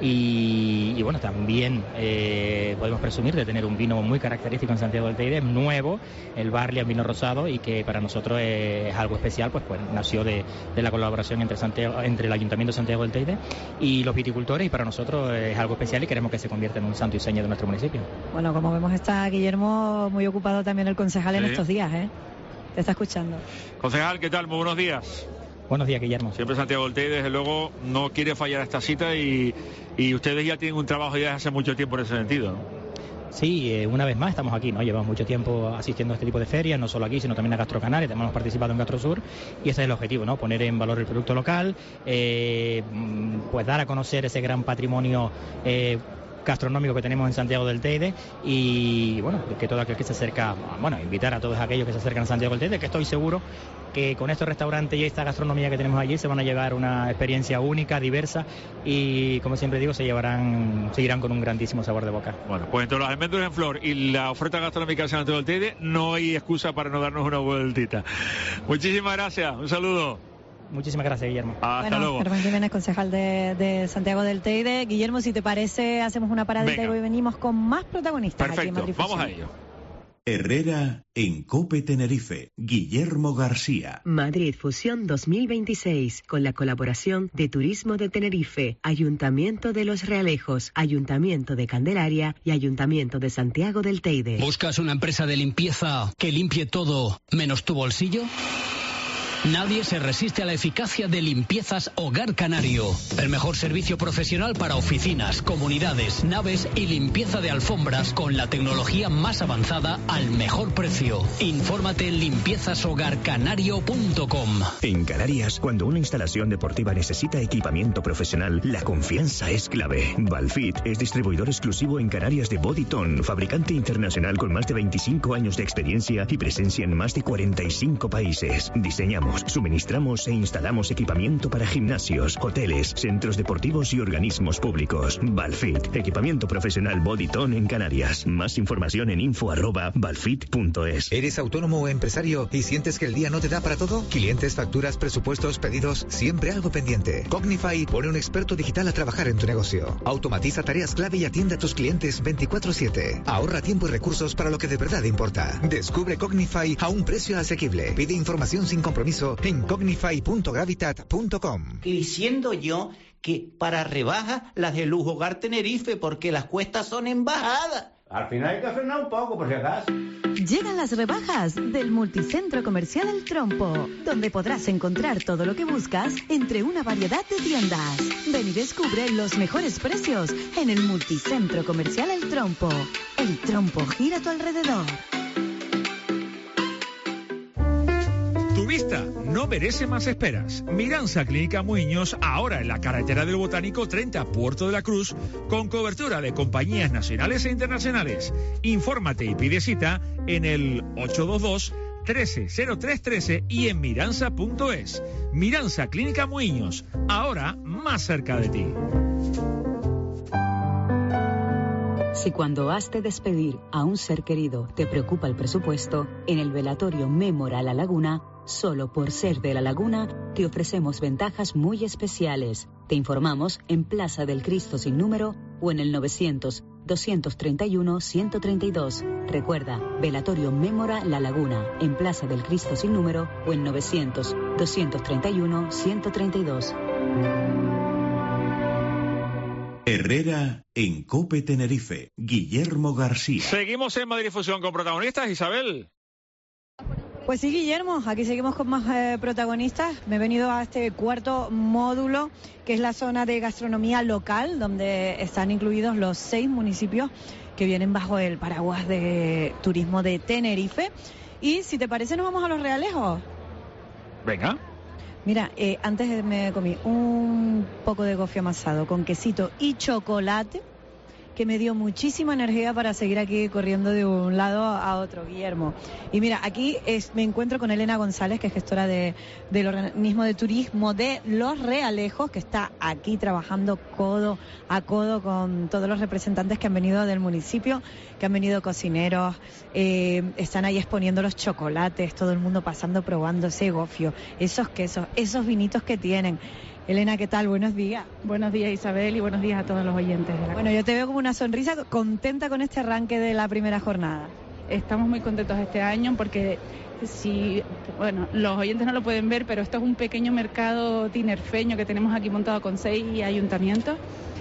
Speaker 17: Y, y bueno, también eh, podemos presumir de tener un vino muy característico en Santiago del Teide, nuevo, el Barley, el vino rosado, y que para nosotros es, es algo especial, pues, pues nació de, de la colaboración entre Santiago, entre el Ayuntamiento de Santiago del Teide y los viticultores, y para nosotros es algo especial y queremos que se convierta en un santo y seña de nuestro municipio.
Speaker 15: Bueno, como vemos está Guillermo muy ocupado también el concejal en
Speaker 1: Sí.
Speaker 15: estos días, ¿eh? Te está escuchando.
Speaker 1: Concejal, ¿qué tal? Muy buenos días.
Speaker 17: Buenos días, Guillermo.
Speaker 1: Siempre Santiago del Teide, desde luego, no quiere fallar esta cita y, y ustedes ya tienen un trabajo ya desde hace mucho tiempo en ese sentido, ¿no?
Speaker 17: Sí, eh, una vez más estamos aquí, ¿no? Llevamos mucho tiempo asistiendo a este tipo de ferias, no solo aquí, sino también a Gastrocanaria, también hemos participado en Gastrosur, y ese es el objetivo, ¿no? Poner en valor el producto local, eh, pues dar a conocer ese gran patrimonio eh, gastronómico que tenemos en Santiago del Teide, y bueno, que todo aquel que se acerca, bueno, invitar a todos aquellos que se acercan a Santiago del Teide, que estoy seguro que con estos restaurantes y esta gastronomía que tenemos allí se van a llevar una experiencia única, diversa, y como siempre digo, se llevarán, seguirán con un grandísimo sabor de boca.
Speaker 1: Bueno, pues entre los almendros en flor y la oferta gastronómica de Santiago del Teide no hay excusa para no darnos una vueltita. Muchísimas gracias, un saludo.
Speaker 17: Muchísimas gracias, Guillermo.
Speaker 1: Hasta
Speaker 15: bueno,
Speaker 1: luego.
Speaker 15: Germán Jiménez, concejal de, de Santiago del Teide. Guillermo, si te parece, hacemos una paradita
Speaker 1: Venga.
Speaker 15: y venimos con más protagonistas aquí en
Speaker 1: Perfecto,
Speaker 15: Madrid
Speaker 1: vamos
Speaker 15: Fusión.
Speaker 1: a ello.
Speaker 7: Herrera en Cope Tenerife. Guillermo García.
Speaker 8: Madrid Fusión dos mil veintiséis, con la colaboración de Turismo de Tenerife, Ayuntamiento de Los Realejos, Ayuntamiento de Candelaria y Ayuntamiento de Santiago del Teide.
Speaker 18: ¿Buscas una empresa de limpieza que limpie todo menos tu bolsillo? Nadie se resiste a la eficacia de Limpiezas Hogar Canario. El mejor servicio profesional para oficinas, comunidades, naves y limpieza de alfombras con la tecnología más avanzada al mejor precio. Infórmate en limpiezas hogar canario punto com.
Speaker 19: En Canarias, cuando una instalación deportiva necesita equipamiento profesional, la confianza es clave. Valfit es distribuidor exclusivo en Canarias de Bodyton, fabricante internacional con más de veinticinco años de experiencia y presencia en más de cuarenta y cinco países. Diseñamos, suministramos e instalamos equipamiento para gimnasios, hoteles, centros deportivos y organismos públicos. Valfit, equipamiento profesional Bodyton en Canarias. Más información en info arroba valfit punto es.
Speaker 12: ¿Eres autónomo o empresario y sientes que el día no te da para todo? Clientes, facturas, presupuestos, pedidos, siempre algo pendiente. Cognify pone un experto digital a trabajar en tu negocio. Automatiza tareas clave y atiende a tus clientes veinticuatro siete. Ahorra tiempo y recursos para lo que de verdad importa. Descubre Cognify a un precio asequible. Pide información sin compromiso en cognify punto gravitat punto com.
Speaker 20: Y diciendo yo que para rebajas las de Lujo Hogar Tenerife, porque las cuestas son en bajada.
Speaker 21: Al final hay que frenar un poco, por si acaso.
Speaker 9: Llegan las rebajas del Multicentro Comercial El Trompo, donde podrás encontrar todo lo que buscas entre una variedad de tiendas. Ven y descubre los mejores precios en el Multicentro Comercial El Trompo. El Trompo gira a tu alrededor.
Speaker 1: Tu vista no merece más esperas. Miranza Clínica Muñoz, ahora en la carretera del Botánico treinta, Puerto de la Cruz, con cobertura de compañías nacionales e internacionales. Infórmate y pide cita en el ocho dos dos, trece cero tres trece y en miranza punto es. Miranza Clínica Muñoz, ahora más cerca de ti.
Speaker 22: Si cuando has de despedir a un ser querido te preocupa el presupuesto, en el velatorio Mémora La Laguna, solo por ser de La Laguna, te ofrecemos ventajas muy especiales. Te informamos en Plaza del Cristo Sin Número o en el novecientos, doscientos treinta y uno, ciento treinta y dos. Recuerda, velatorio Mémora La Laguna, en Plaza del Cristo Sin Número o en novecientos, doscientos treinta y uno, ciento treinta y dos.
Speaker 7: Herrera en Cope Tenerife. Guillermo García.
Speaker 1: Seguimos en Madrid Fusión con protagonistas, Isabel.
Speaker 15: Pues sí, Guillermo, aquí seguimos con más eh, protagonistas. Me he venido a este cuarto módulo, que es la zona de gastronomía local, donde están incluidos los seis municipios que vienen bajo el paraguas de turismo de Tenerife. Y si te parece, nos vamos a Los Realejos.
Speaker 1: Venga.
Speaker 15: Mira, eh, antes me comí un poco de gofio amasado con quesito y chocolate que me dio muchísima energía para seguir aquí corriendo de un lado a otro, Guillermo. Y mira, aquí es, me encuentro con Elena González, que es gestora de, del organismo de turismo de Los Realejos, que está aquí trabajando codo a codo con todos los representantes que han venido del municipio, que han venido cocineros, eh, están ahí exponiendo los chocolates, todo el mundo pasando probando ese gofio, esos quesos, esos vinitos que tienen. Elena, ¿qué tal? Buenos días.
Speaker 2: Buenos días, Isabel, y buenos días a todos los oyentes de la
Speaker 15: Bueno, yo te veo como una sonrisa, contenta con este arranque de la primera jornada.
Speaker 2: Estamos muy contentos este año porque si, bueno, los oyentes no lo pueden ver, pero esto es un pequeño mercado tinerfeño que tenemos aquí montado con seis ayuntamientos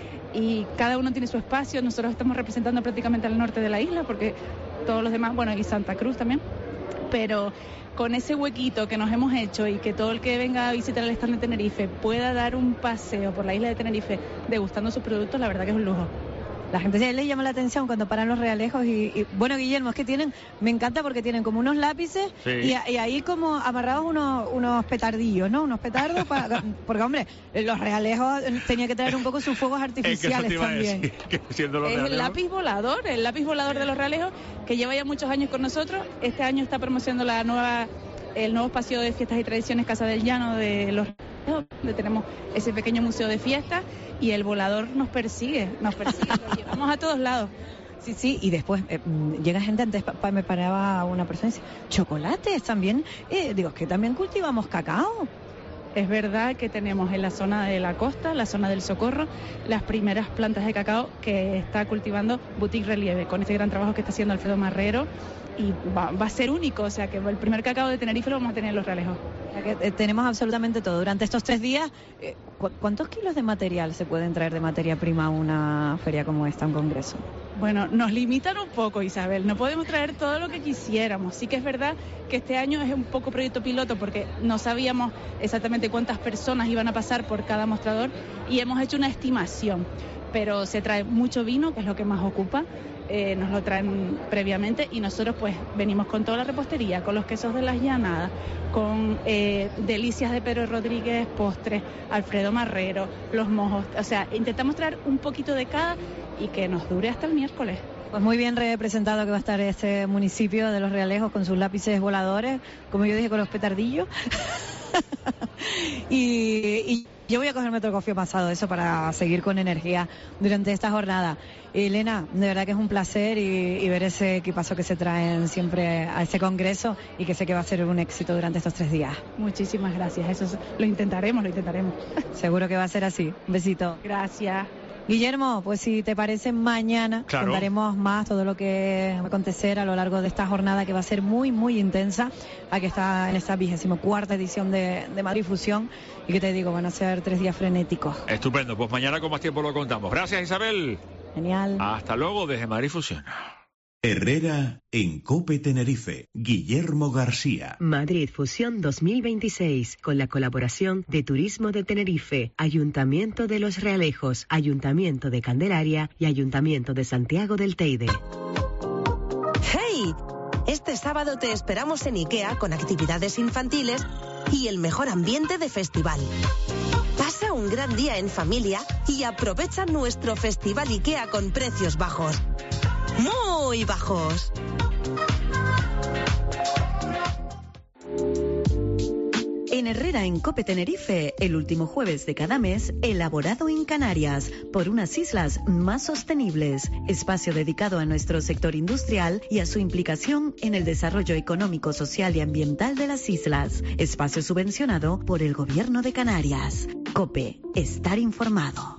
Speaker 2: y cada uno tiene su espacio. Nosotros estamos representando prácticamente al norte de la isla porque todos los demás, bueno, y Santa Cruz también, pero con ese huequito que nos hemos hecho y que todo el que venga a visitar el stand de Tenerife pueda dar un paseo por la isla de Tenerife degustando sus productos, la verdad que es un lujo.
Speaker 15: La gente se le llama la atención cuando paran Los Realejos y, y bueno, Guillermo, es que tienen, me encanta porque tienen como unos lápices sí. y, y ahí como amarrados unos, unos petardillos, ¿no? Unos petardos, para, porque hombre, Los Realejos tenía que traer un poco sus fuegos artificiales es que también.
Speaker 2: Decir, que siendo los es Realejos. El lápiz volador, el lápiz volador de Los Realejos, que lleva ya muchos años con nosotros. Este año está promocionando la nueva, el nuevo espacio de fiestas y tradiciones Casa del Llano de Los Realejos, donde tenemos ese pequeño museo de fiestas y el volador nos persigue, nos persigue, lo llevamos a todos lados.
Speaker 15: Sí, sí, y después eh, llega gente, antes pa, pa, me paraba una persona y dice, chocolates también, eh, digo, que también cultivamos cacao.
Speaker 2: Es verdad que tenemos en la zona de la costa, la zona del Socorro, las primeras plantas de cacao que está cultivando Boutique Relieve, con este gran trabajo que está haciendo Alfredo Marrero, y va, va a ser único, o sea que el primer cacao de Tenerife lo vamos a tener en Los Realejos.
Speaker 15: Que, eh, tenemos absolutamente todo. Durante estos tres días, eh, ¿cu ¿cuántos kilos de material se pueden traer de materia prima a una feria como esta, un congreso?
Speaker 2: Bueno, nos limitan un poco, Isabel, no podemos traer todo lo que quisiéramos. Sí que es verdad que este año es un poco proyecto piloto porque no sabíamos exactamente cuántas personas iban a pasar por cada mostrador y hemos hecho una estimación, pero se trae mucho vino, que es lo que más ocupa. Eh, nos lo traen previamente y nosotros pues venimos con toda la repostería, con los quesos de las llanadas, con eh, delicias de Pedro Rodríguez, postres, Alfredo Marrero, los mojos, o sea, intentamos traer un poquito de cada y que nos dure hasta el miércoles.
Speaker 15: Pues muy bien representado que va a estar este municipio de Los Realejos con sus lápices voladores, como yo dije, con los petardillos. y, y yo voy a cogerme otro café pasado, eso para seguir con energía durante esta jornada. Elena, de verdad que es un placer y, y ver ese equipazo que se traen siempre a este congreso y que sé que va a ser un éxito durante estos tres días.
Speaker 2: Muchísimas gracias, eso es, lo intentaremos, lo intentaremos.
Speaker 15: Seguro que va a ser así. Un besito.
Speaker 2: Gracias.
Speaker 15: Guillermo, pues si te parece, mañana claro. contaremos más todo lo que va a acontecer a lo largo de esta jornada que va a ser muy, muy intensa. Aquí está en esta vigésimo cuarta edición de, de Madrid Fusión y que te digo, van a ser tres días frenéticos.
Speaker 1: Estupendo, pues mañana con más tiempo lo contamos. Gracias, Isabel.
Speaker 15: Genial.
Speaker 1: Hasta luego desde Madrid Fusión.
Speaker 7: Herrera en COPE Tenerife, Guillermo García.
Speaker 8: Madrid Fusión dos mil veintiséis, con la colaboración de Turismo de Tenerife, Ayuntamiento de Los Realejos, Ayuntamiento de Candelaria y Ayuntamiento de Santiago del Teide.
Speaker 3: ¡Hey! Este sábado te esperamos en IKEA con actividades infantiles y el mejor ambiente de festival. Pasa un gran día en familia y aprovecha nuestro festival IKEA con precios bajos. ¡Muy bajos!
Speaker 13: En Herrera en COPE Tenerife, el último jueves de cada mes, elaborado en Canarias, por unas islas más sostenibles. Espacio dedicado a nuestro sector industrial y a su implicación en el desarrollo económico, social y ambiental de las islas. Espacio subvencionado por el Gobierno de Canarias. COPE, estar informado.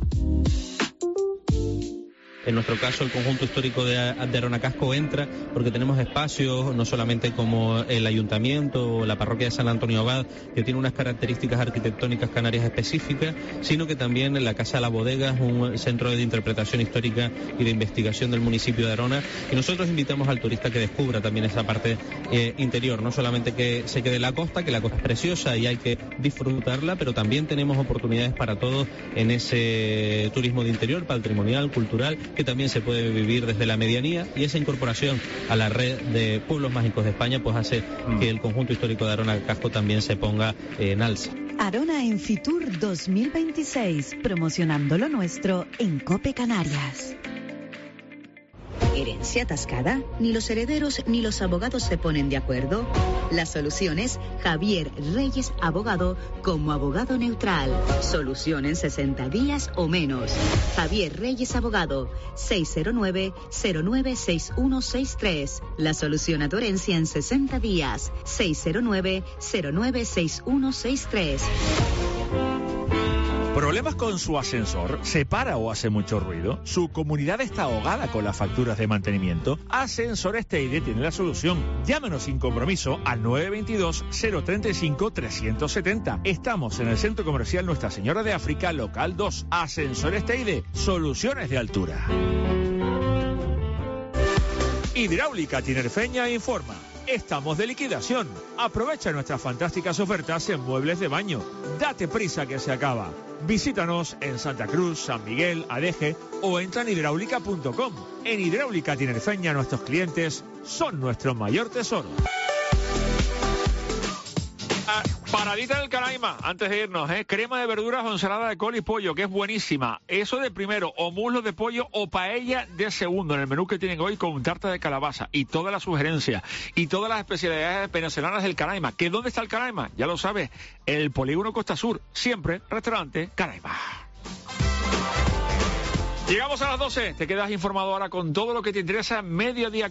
Speaker 6: En nuestro caso, el conjunto histórico de, de Aronacasco entra porque tenemos espacios, no solamente como el ayuntamiento o la parroquia de San Antonio Abad, que tiene unas características arquitectónicas canarias específicas, sino que también en la Casa de la Bodega es un centro de interpretación histórica y de investigación del municipio de Arona. Y nosotros invitamos al turista que descubra también esa parte eh, interior, no solamente que se quede en la costa, que la costa es preciosa y hay que disfrutarla, pero también tenemos oportunidades para todos en ese turismo de interior, patrimonial, cultural, que también se puede vivir desde la medianía, y esa incorporación a la red de pueblos mágicos de España pues hace mm. que el conjunto histórico de Aronacasco también se ponga eh, en alza.
Speaker 13: Arona en Fitur dos mil veintiséis, promocionando lo nuestro en COPE Canarias.
Speaker 22: ¿Herencia atascada? ¿Ni los herederos ni los abogados se ponen de acuerdo? La solución es Javier Reyes Abogado como abogado neutral. Solución en sesenta días o menos. Javier Reyes Abogado, seis cero nueve, cero nueve seis uno seis tres. La solución a tu herencia en sesenta días. seis cero nueve, cero nueve seis uno seis tres.
Speaker 1: ¿Problemas con su ascensor? ¿Se para o hace mucho ruido? ¿Su comunidad está ahogada con las facturas de mantenimiento? Ascensores Teide tiene la solución. Llámenos sin compromiso al nueve dos dos, cero tres cinco, tres siete cero. Estamos en el Centro Comercial Nuestra Señora de África, local dos. Ascensores Teide, soluciones de altura. Hidráulica Tinerfeña informa. Estamos de liquidación. Aprovecha nuestras fantásticas ofertas en muebles de baño. Date prisa que se acaba. Visítanos en Santa Cruz, San Miguel, Adeje o entra en hidráulica punto com. En Hidráulica Tinerfeña nuestros clientes son nuestro mayor tesoro. Ah, paradita del Canaima, antes de irnos, ¿eh? Crema de verduras o ensalada de col y pollo, que es buenísima. Eso de primero, o muslo de pollo o paella de segundo, en el menú que tienen hoy con tarta de calabaza y todas las sugerencias y todas las especialidades venezolanas del Canaima. ¿Que dónde está el Canaima? Ya lo sabes, el Polígono Costa Sur, siempre restaurante Canaima. Llegamos a las doce, te quedas informado ahora con todo lo que te interesa, Mediodía